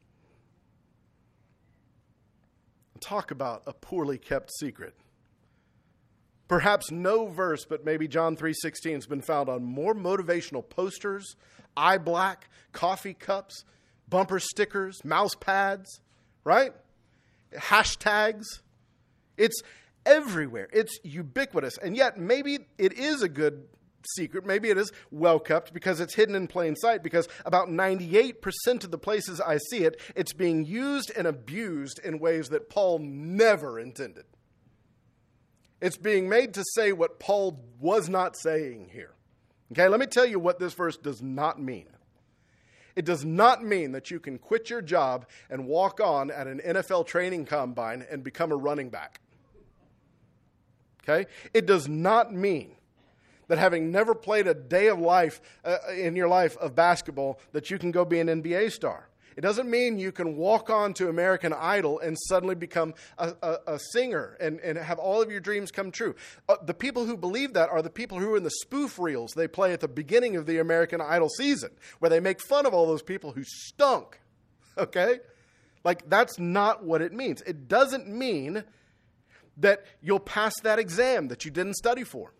Talk about a poorly kept secret. Perhaps no verse, but maybe John three sixteen has been found on more motivational posters, eye black, coffee cups, bumper stickers, mouse pads, right? Hashtags. It's everywhere. It's ubiquitous. And yet maybe it is a good secret. Maybe it is well kept because it's hidden in plain sight, because about ninety-eight percent of the places I see it, it's being used and abused in ways that Paul never intended. It's being made to say what Paul was not saying here. Okay, let me tell you what this verse does not mean. It does not mean that you can quit your job and walk on at an N F L training combine and become a running back. Okay? It does not mean that having never played a day of life uh, in your life of basketball, that you can go be an N B A star. It doesn't mean you can walk on to American Idol and suddenly become a, a, a singer and, and have all of your dreams come true. Uh, the people who believe that are the people who are in the spoof reels they play at the beginning of the American Idol season, where they make fun of all those people who stunk. Okay? Like, that's not what it means. It doesn't mean that you'll pass that exam that you didn't study for.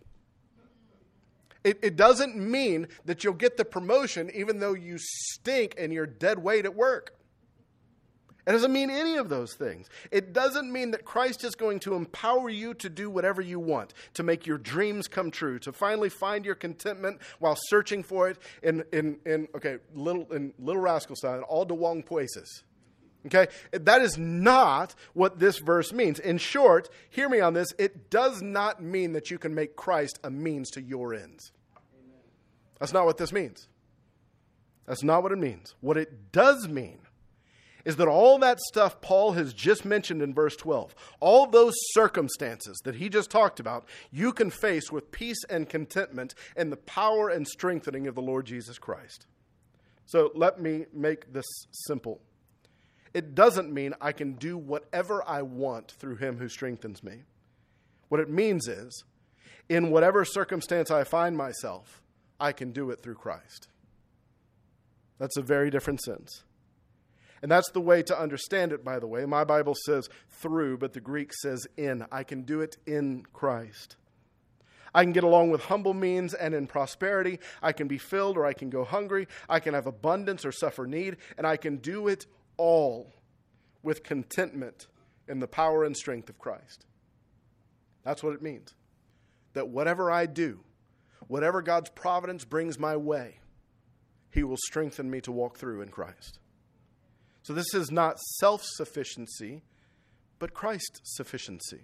It, it doesn't mean that you'll get the promotion even though you stink and you're dead weight at work. It doesn't mean any of those things. It doesn't mean that Christ is going to empower you to do whatever you want, to make your dreams come true, to finally find your contentment while searching for it in, in, in okay, little, in Little Rascal style, in all the wrong places. Okay? That is not what this verse means. In short, hear me on this, it does not mean that you can make Christ a means to your ends. Amen. That's not what this means. That's not what it means. What it does mean is that all that stuff Paul has just mentioned in verse twelve, all those circumstances that he just talked about, you can face with peace and contentment in the power and strengthening of the Lord Jesus Christ. So let me make this simple. It doesn't mean I can do whatever I want through him who strengthens me. What it means is, in whatever circumstance I find myself, I can do it through Christ. That's a very different sense. And that's the way to understand it, by the way. My Bible says through, but the Greek says in. I can do it in Christ. I can get along with humble means and in prosperity. I can be filled or I can go hungry. I can have abundance or suffer need. And I can do it all with contentment in the power and strength of Christ. That's what it means. That whatever I do, whatever God's providence brings my way, he will strengthen me to walk through in Christ. So this is not self-sufficiency, but Christ's sufficiency.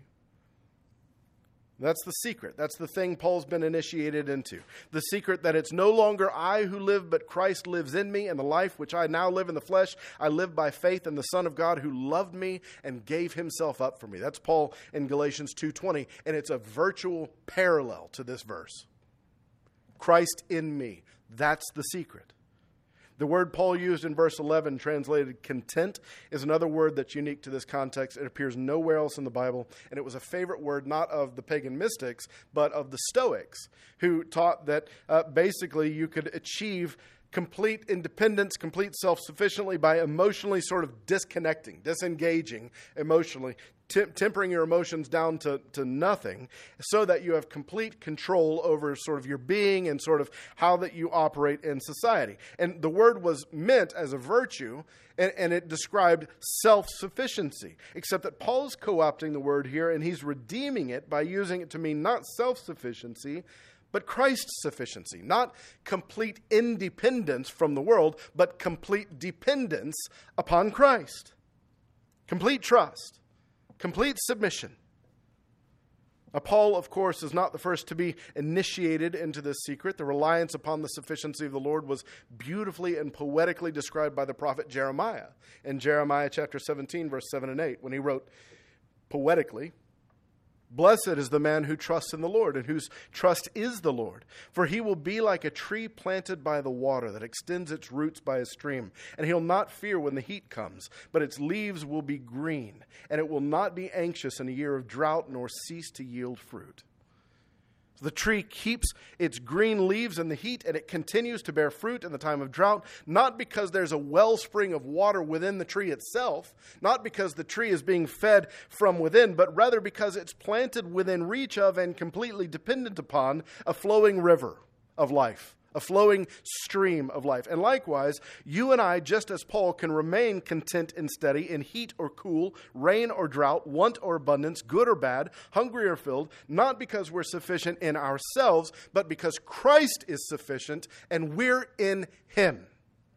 That's the secret. That's the thing Paul's been initiated into. The secret that it's no longer I who live, but Christ lives in me, and the life which I now live in the flesh, I live by faith in the Son of God who loved me and gave himself up for me. That's Paul in Galatians two twenty, and it's a virtual parallel to this verse. Christ in me. That's the secret. The word Paul used in verse eleven, translated content, is another word that's unique to this context. It appears nowhere else in the Bible, and it was a favorite word not of the pagan mystics, but of the Stoics, who taught that uh, basically you could achieve complete independence, complete self-sufficiency by emotionally sort of disconnecting, disengaging emotionally, Tem- tempering your emotions down to, to nothing so that you have complete control over sort of your being and sort of how that you operate in society. And the word was meant as a virtue, and, and it described self-sufficiency, except that Paul's co-opting the word here, and he's redeeming it by using it to mean not self-sufficiency, but Christ's sufficiency. Not complete independence from the world, but complete dependence upon Christ. Complete trust. Complete submission. Now, Paul, of course, is not the first to be initiated into this secret. The reliance upon the sufficiency of the Lord was beautifully and poetically described by the prophet Jeremiah in Jeremiah chapter seventeen, verse seven and eight, when he wrote poetically, "Blessed is the man who trusts in the Lord and whose trust is the Lord. For he will be like a tree planted by the water that extends its roots by a stream. And he'll not fear when the heat comes, but its leaves will be green. And it will not be anxious in a year of drought nor cease to yield fruit." So the tree keeps its green leaves in the heat, and it continues to bear fruit in the time of drought, not because there's a wellspring of water within the tree itself, not because the tree is being fed from within, but rather because it's planted within reach of and completely dependent upon a flowing river of life, a flowing stream of life. And likewise, you and I, just as Paul, can remain content and steady in heat or cool, rain or drought, want or abundance, good or bad, hungry or filled, not because we're sufficient in ourselves, but because Christ is sufficient and we're in him.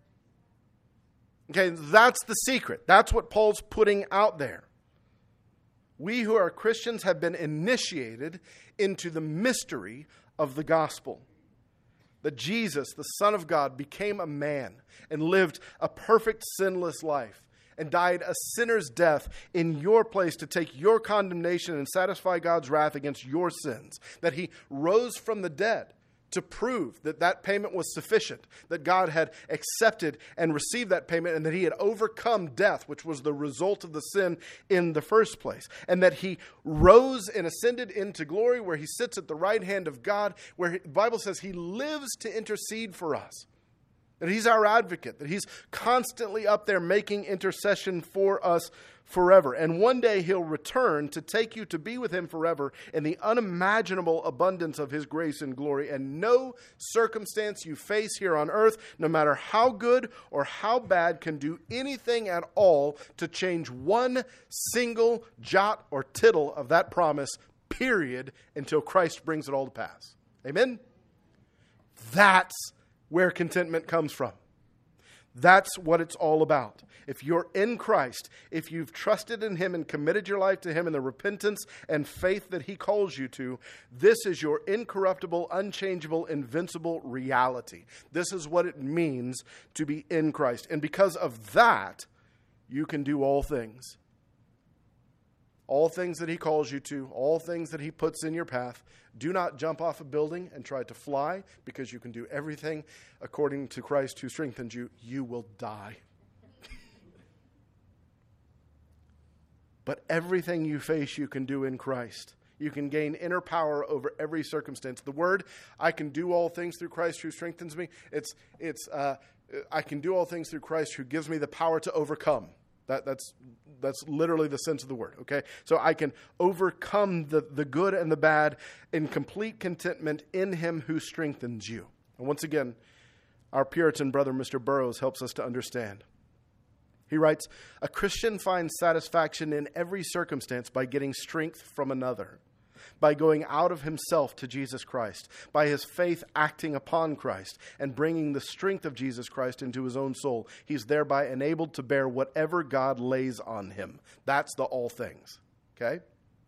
Okay, that's the secret. That's what Paul's putting out there. We who are Christians have been initiated into the mystery of the gospel. That Jesus, the Son of God, became a man and lived a perfect, sinless life and died a sinner's death in your place to take your condemnation and satisfy God's wrath against your sins. That he rose from the dead to prove that that payment was sufficient, that God had accepted and received that payment, and that he had overcome death, which was the result of the sin in the first place, and that he rose and ascended into glory where he sits at the right hand of God, where the Bible says he lives to intercede for us, that he's our advocate, that he's constantly up there making intercession for us forever. And one day he'll return to take you to be with him forever in the unimaginable abundance of his grace and glory. And no circumstance you face here on earth, no matter how good or how bad, can do anything at all to change one single jot or tittle of that promise, period, until Christ brings it all to pass. Amen? That's where contentment comes from. That's what it's all about. If you're in Christ, if you've trusted in him and committed your life to him in the repentance and faith that he calls you to, this is your incorruptible, unchangeable, invincible reality. This is what it means to be in Christ. And because of that, you can do all things. All things that he calls you to, all things that he puts in your path. Do not jump off a building and try to fly, because you can do everything according to Christ who strengthens you. You will die. But everything you face, you can do in Christ. You can gain inner power over every circumstance. The word, I can do all things through Christ who strengthens me, it's, it's uh, I can do all things through Christ who gives me the power to overcome. That, that's that's literally the sense of the word, okay? So I can overcome the, the good and the bad in complete contentment in him who strengthens you. And once again, our Puritan brother, Mister Burroughs, helps us to understand. He writes, a Christian finds satisfaction in every circumstance by getting strength from another, by going out of himself to Jesus Christ, by his faith acting upon Christ and bringing the strength of Jesus Christ into his own soul. He's thereby enabled to bear whatever God lays on him. That's the all things, okay?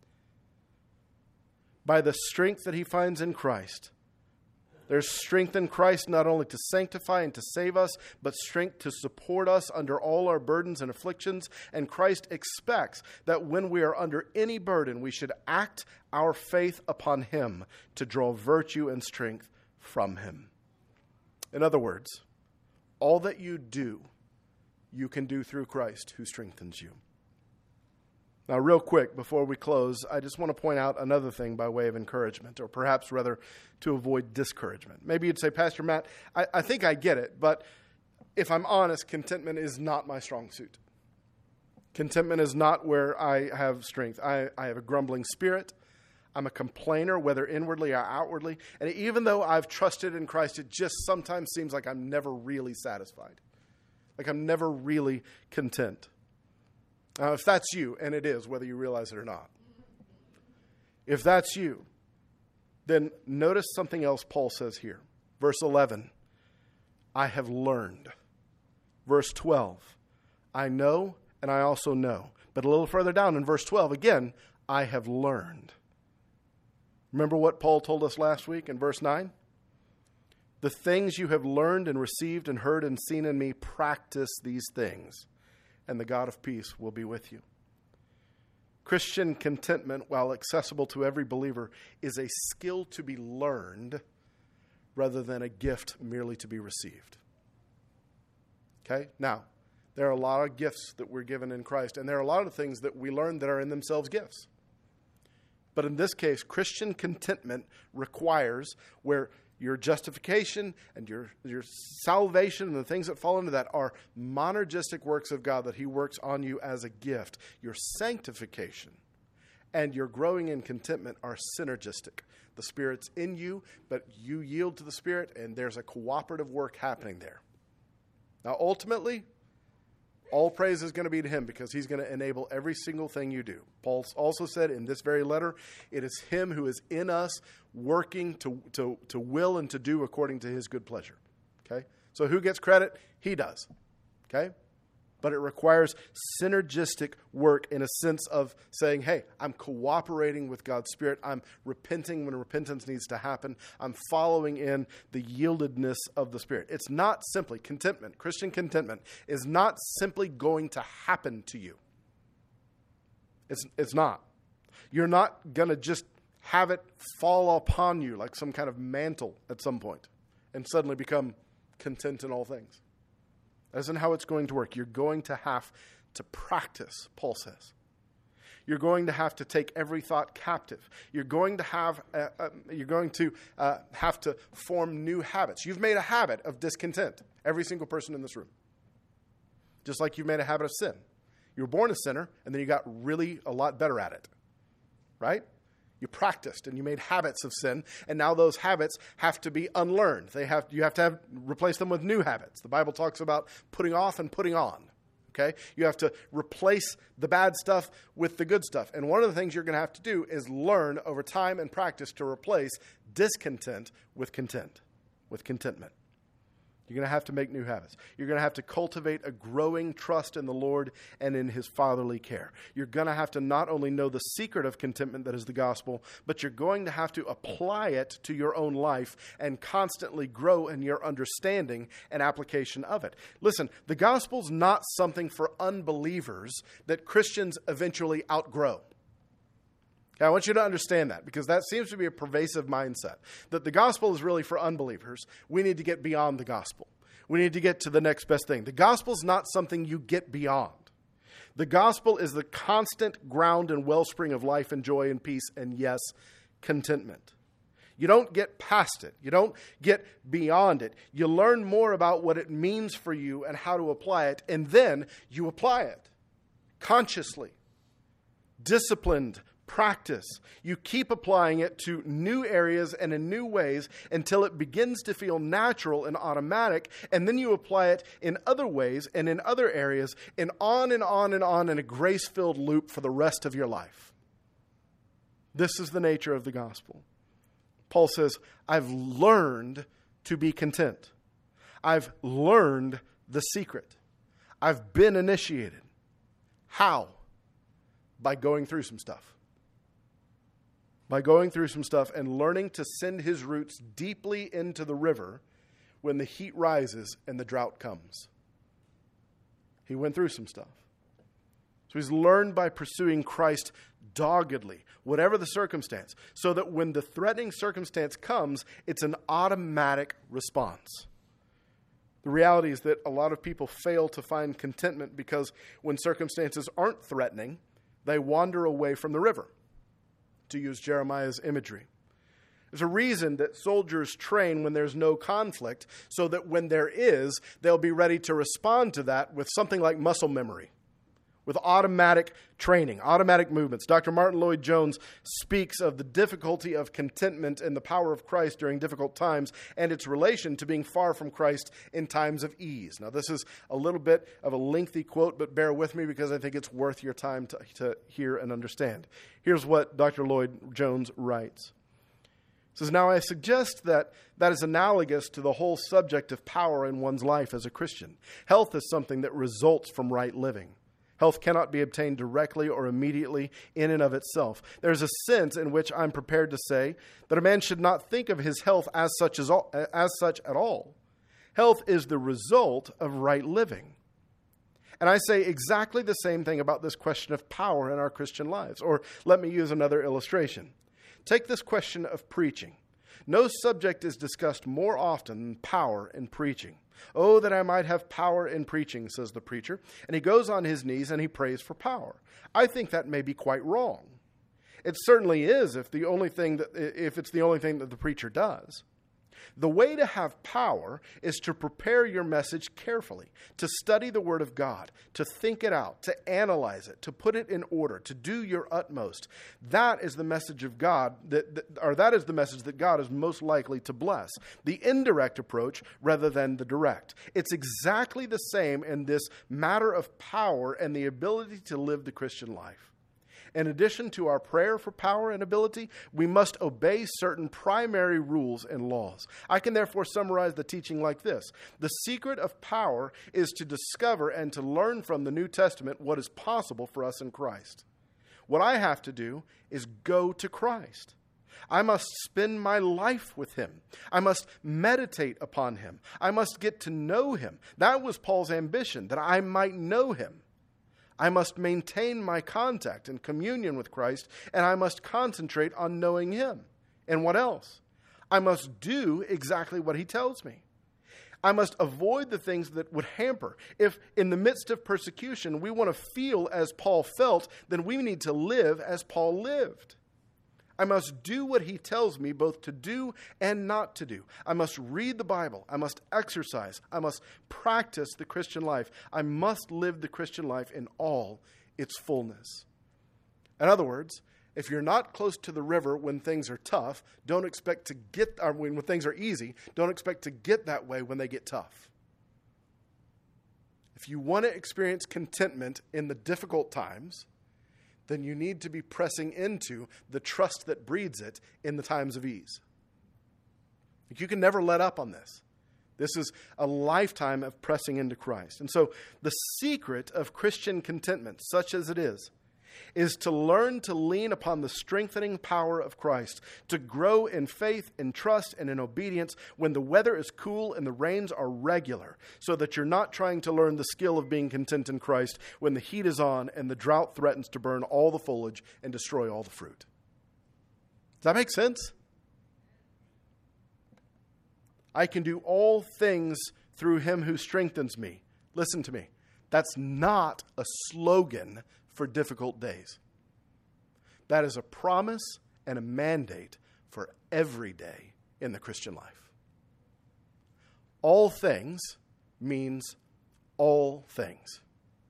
By the strength that he finds in Christ. There's strength in Christ not only to sanctify and to save us, but strength to support us under all our burdens and afflictions. And Christ expects that when we are under any burden, we should act our faith upon him to draw virtue and strength from him. In other words, all that you do, you can do through Christ who strengthens you. Now, real quick, before we close, I just want to point out another thing by way of encouragement, or perhaps rather to avoid discouragement. Maybe you'd say, Pastor Matt, I, I think I get it, but if I'm honest, contentment is not my strong suit. Contentment is not where I have strength. I, I have a grumbling spirit. I'm a complainer, whether inwardly or outwardly. And even though I've trusted in Christ, it just sometimes seems like I'm never really satisfied. Like I'm never really content. Now, if that's you, and it is, whether you realize it or not, if that's you, then notice something else Paul says here. Verse eleven, I have learned. Verse twelve, I know and I also know. But a little further down in verse twelve, again, I have learned. Remember what Paul told us last week in verse nine? The things you have learned and received and heard and seen in me, practice these things, and the God of peace will be with you. Christian contentment, while accessible to every believer, is a skill to be learned rather than a gift merely to be received. Okay? Now, there are a lot of gifts that we're given in Christ, and there are a lot of things that we learn that are in themselves gifts. But in this case, Christian contentment requires where your justification and your, your salvation and the things that fall into that are monergistic works of God that he works on you as a gift. Your sanctification and your growing in contentment are synergistic. The Spirit's in you, but you yield to the Spirit, and there's a cooperative work happening there. Now, ultimately, all praise is going to be to him because he's going to enable every single thing you do. Paul also said in this very letter, it is him who is in us working to, to, to will and to do according to his good pleasure. Okay? So who gets credit? He does. Okay? But it requires synergistic work in a sense of saying, hey, I'm cooperating with God's Spirit. I'm repenting when repentance needs to happen. I'm following in the yieldedness of the Spirit. It's not simply contentment. Christian contentment is not simply going to happen to you. It's, it's not. You're not going to just have it fall upon you like some kind of mantle at some point and suddenly become content in all things. That isn't how it's going to work. You're going to have to practice, Paul says. You're going to have to take every thought captive. You're going to have uh, uh, you're going to uh, have to form new habits. You've made a habit of discontent, every single person in this room. Just like you've made a habit of sin. You were born a sinner, and then you got really a lot better at it. Right? You practiced and you made habits of sin, and now those habits have to be unlearned. They have you have to have, replace them with new habits. The Bible talks about putting off and putting on. Okay? You have to replace the bad stuff with the good stuff. And one of the things you're going to have to do is learn over time and practice to replace discontent with content, with contentment. You're going to have to make new habits. You're going to have to cultivate a growing trust in the Lord and in his fatherly care. You're going to have to not only know the secret of contentment that is the gospel, but you're going to have to apply it to your own life and constantly grow in your understanding and application of it. Listen, the gospel's not something for unbelievers that Christians eventually outgrow. I want you to understand that, because that seems to be a pervasive mindset, that the gospel is really for unbelievers. We need to get beyond the gospel. We need to get to the next best thing. The gospel is not something you get beyond. The gospel is the constant ground and wellspring of life and joy and peace and, yes, contentment. You don't get past it. You don't get beyond it. You learn more about what it means for you and how to apply it, and then you apply it consciously, disciplined, practice. You keep applying it to new areas and in new ways until it begins to feel natural and automatic, and then you apply it in other ways and in other areas, and on and on and on in a grace-filled loop for the rest of your life. This is the nature of the gospel. Paul says, I've learned to be content. I've learned the secret. I've been initiated. How? By going through some stuff. By going through some stuff and learning to send his roots deeply into the river when the heat rises and the drought comes. He went through some stuff. So he's learned by pursuing Christ doggedly, whatever the circumstance, so that when the threatening circumstance comes, it's an automatic response. The reality is that a lot of people fail to find contentment because when circumstances aren't threatening, they wander away from the river, to use Jeremiah's imagery. There's a reason that soldiers train when there's no conflict, so that when there is, they'll be ready to respond to that with something like muscle memory, with automatic training, automatic movements. Doctor Martin Lloyd-Jones speaks of the difficulty of contentment and the power of Christ during difficult times and its relation to being far from Christ in times of ease. Now, this is a little bit of a lengthy quote, but bear with me because I think it's worth your time to, to hear and understand. Here's what Doctor Lloyd-Jones writes. He says, now I suggest that that is analogous to the whole subject of power in one's life as a Christian. Health is something that results from right living. Health cannot be obtained directly or immediately in and of itself. There's a sense in which I'm prepared to say that a man should not think of his health as such as, all, as such at all. Health is the result of right living. And I say exactly the same thing about this question of power in our Christian lives. Or let me use another illustration. Take this question of preaching. No subject is discussed more often than power in preaching. Oh, that I might have power in preaching, says the preacher. And he goes on his knees and he prays for power. I think that may be quite wrong. It certainly is if the only thing that, if it's the only thing that the preacher does. The way to have power is to prepare your message carefully, to study the Word of God, to think it out, to analyze it, to put it in order, to do your utmost. That is the message of God, that, that, or that is the message that God is most likely to bless. The indirect approach rather than the direct. It's exactly the same in this matter of power and the ability to live the Christian life. In addition to our prayer for power and ability, we must obey certain primary rules and laws. I can therefore summarize the teaching like this. The secret of power is to discover and to learn from the New Testament what is possible for us in Christ. What I have to do is go to Christ. I must spend my life with him. I must meditate upon him. I must get to know him. That was Paul's ambition, that I might know him. I must maintain my contact and communion with Christ, and I must concentrate on knowing Him. And what else? I must do exactly what He tells me. I must avoid the things that would hamper. If in the midst of persecution we want to feel as Paul felt, then we need to live as Paul lived. I must do what he tells me both to do and not to do. I must read the Bible. I must exercise. I must practice the Christian life. I must live the Christian life in all its fullness. In other words, if you're not close to the river when things are tough, don't expect to get, or when things are easy, don't expect to get that way when they get tough. If you want to experience contentment in the difficult times, then you need to be pressing into the trust that breeds it in the times of ease. You can never let up on this. This is a lifetime of pressing into Christ. And so the secret of Christian contentment, such as it is, is to learn to lean upon the strengthening power of Christ, to grow in faith, in trust, and in obedience when the weather is cool and the rains are regular, so that you're not trying to learn the skill of being content in Christ when the heat is on and the drought threatens to burn all the foliage and destroy all the fruit. Does that make sense? I can do all things through Him who strengthens me. Listen to me. That's not a slogan for difficult days. That is a promise and a mandate for every day in the Christian life. All things means all things.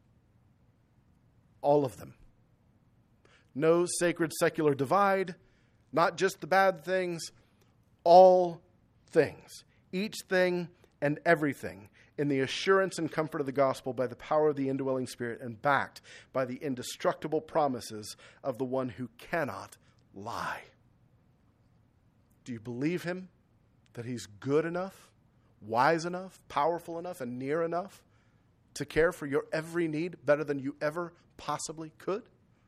All of them. No sacred secular divide, not just the bad things, all things. Each thing and everything in the assurance and comfort of the gospel by the power of the indwelling Spirit and backed by the indestructible promises of the one who cannot lie. Do you believe Him? That He's good enough, wise enough, powerful enough, and near enough to care for your every need better than you ever possibly could?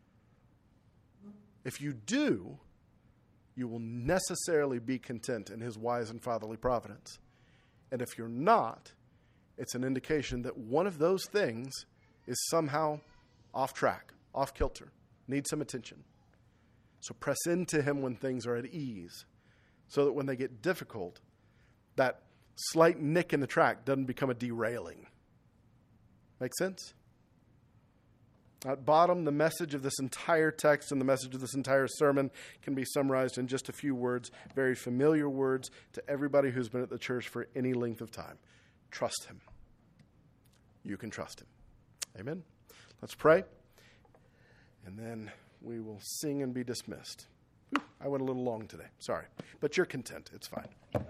If you do, you will necessarily be content in His wise and fatherly providence. And if you're not, it's an indication that one of those things is somehow off track, off kilter, needs some attention. So press into Him when things are at ease, so that when they get difficult, that slight nick in the track doesn't become a derailing. Make sense? At bottom, the message of this entire text and the message of this entire sermon can be summarized in just a few words, very familiar words to everybody who's been at the church for any length of time. Trust Him. You can trust Him. Amen. Let's pray, and then we will sing and be dismissed. Whew, I went a little long today. Sorry. But you're content. It's fine.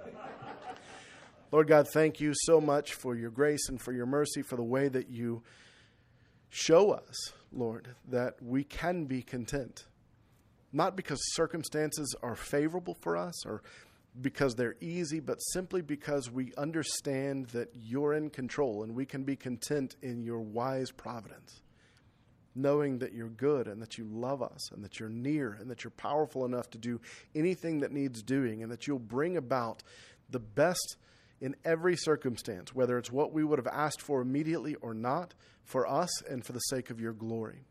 Lord God, thank you so much for your grace and for your mercy, for the way that you show us, Lord, that we can be content. Not because circumstances are favorable for us or because they're easy, but simply because we understand that you're in control and we can be content in your wise providence, knowing that you're good and that you love us and that you're near and that you're powerful enough to do anything that needs doing and that you'll bring about the best in every circumstance, whether it's what we would have asked for immediately or not, for us and for the sake of your glory.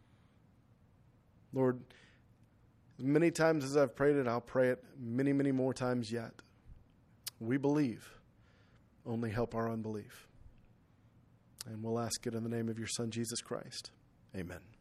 Lord, as many times as I've prayed it, I'll pray it many, many more times yet. We believe. Only help our unbelief. And we'll ask it in the name of your Son, Jesus Christ. Amen.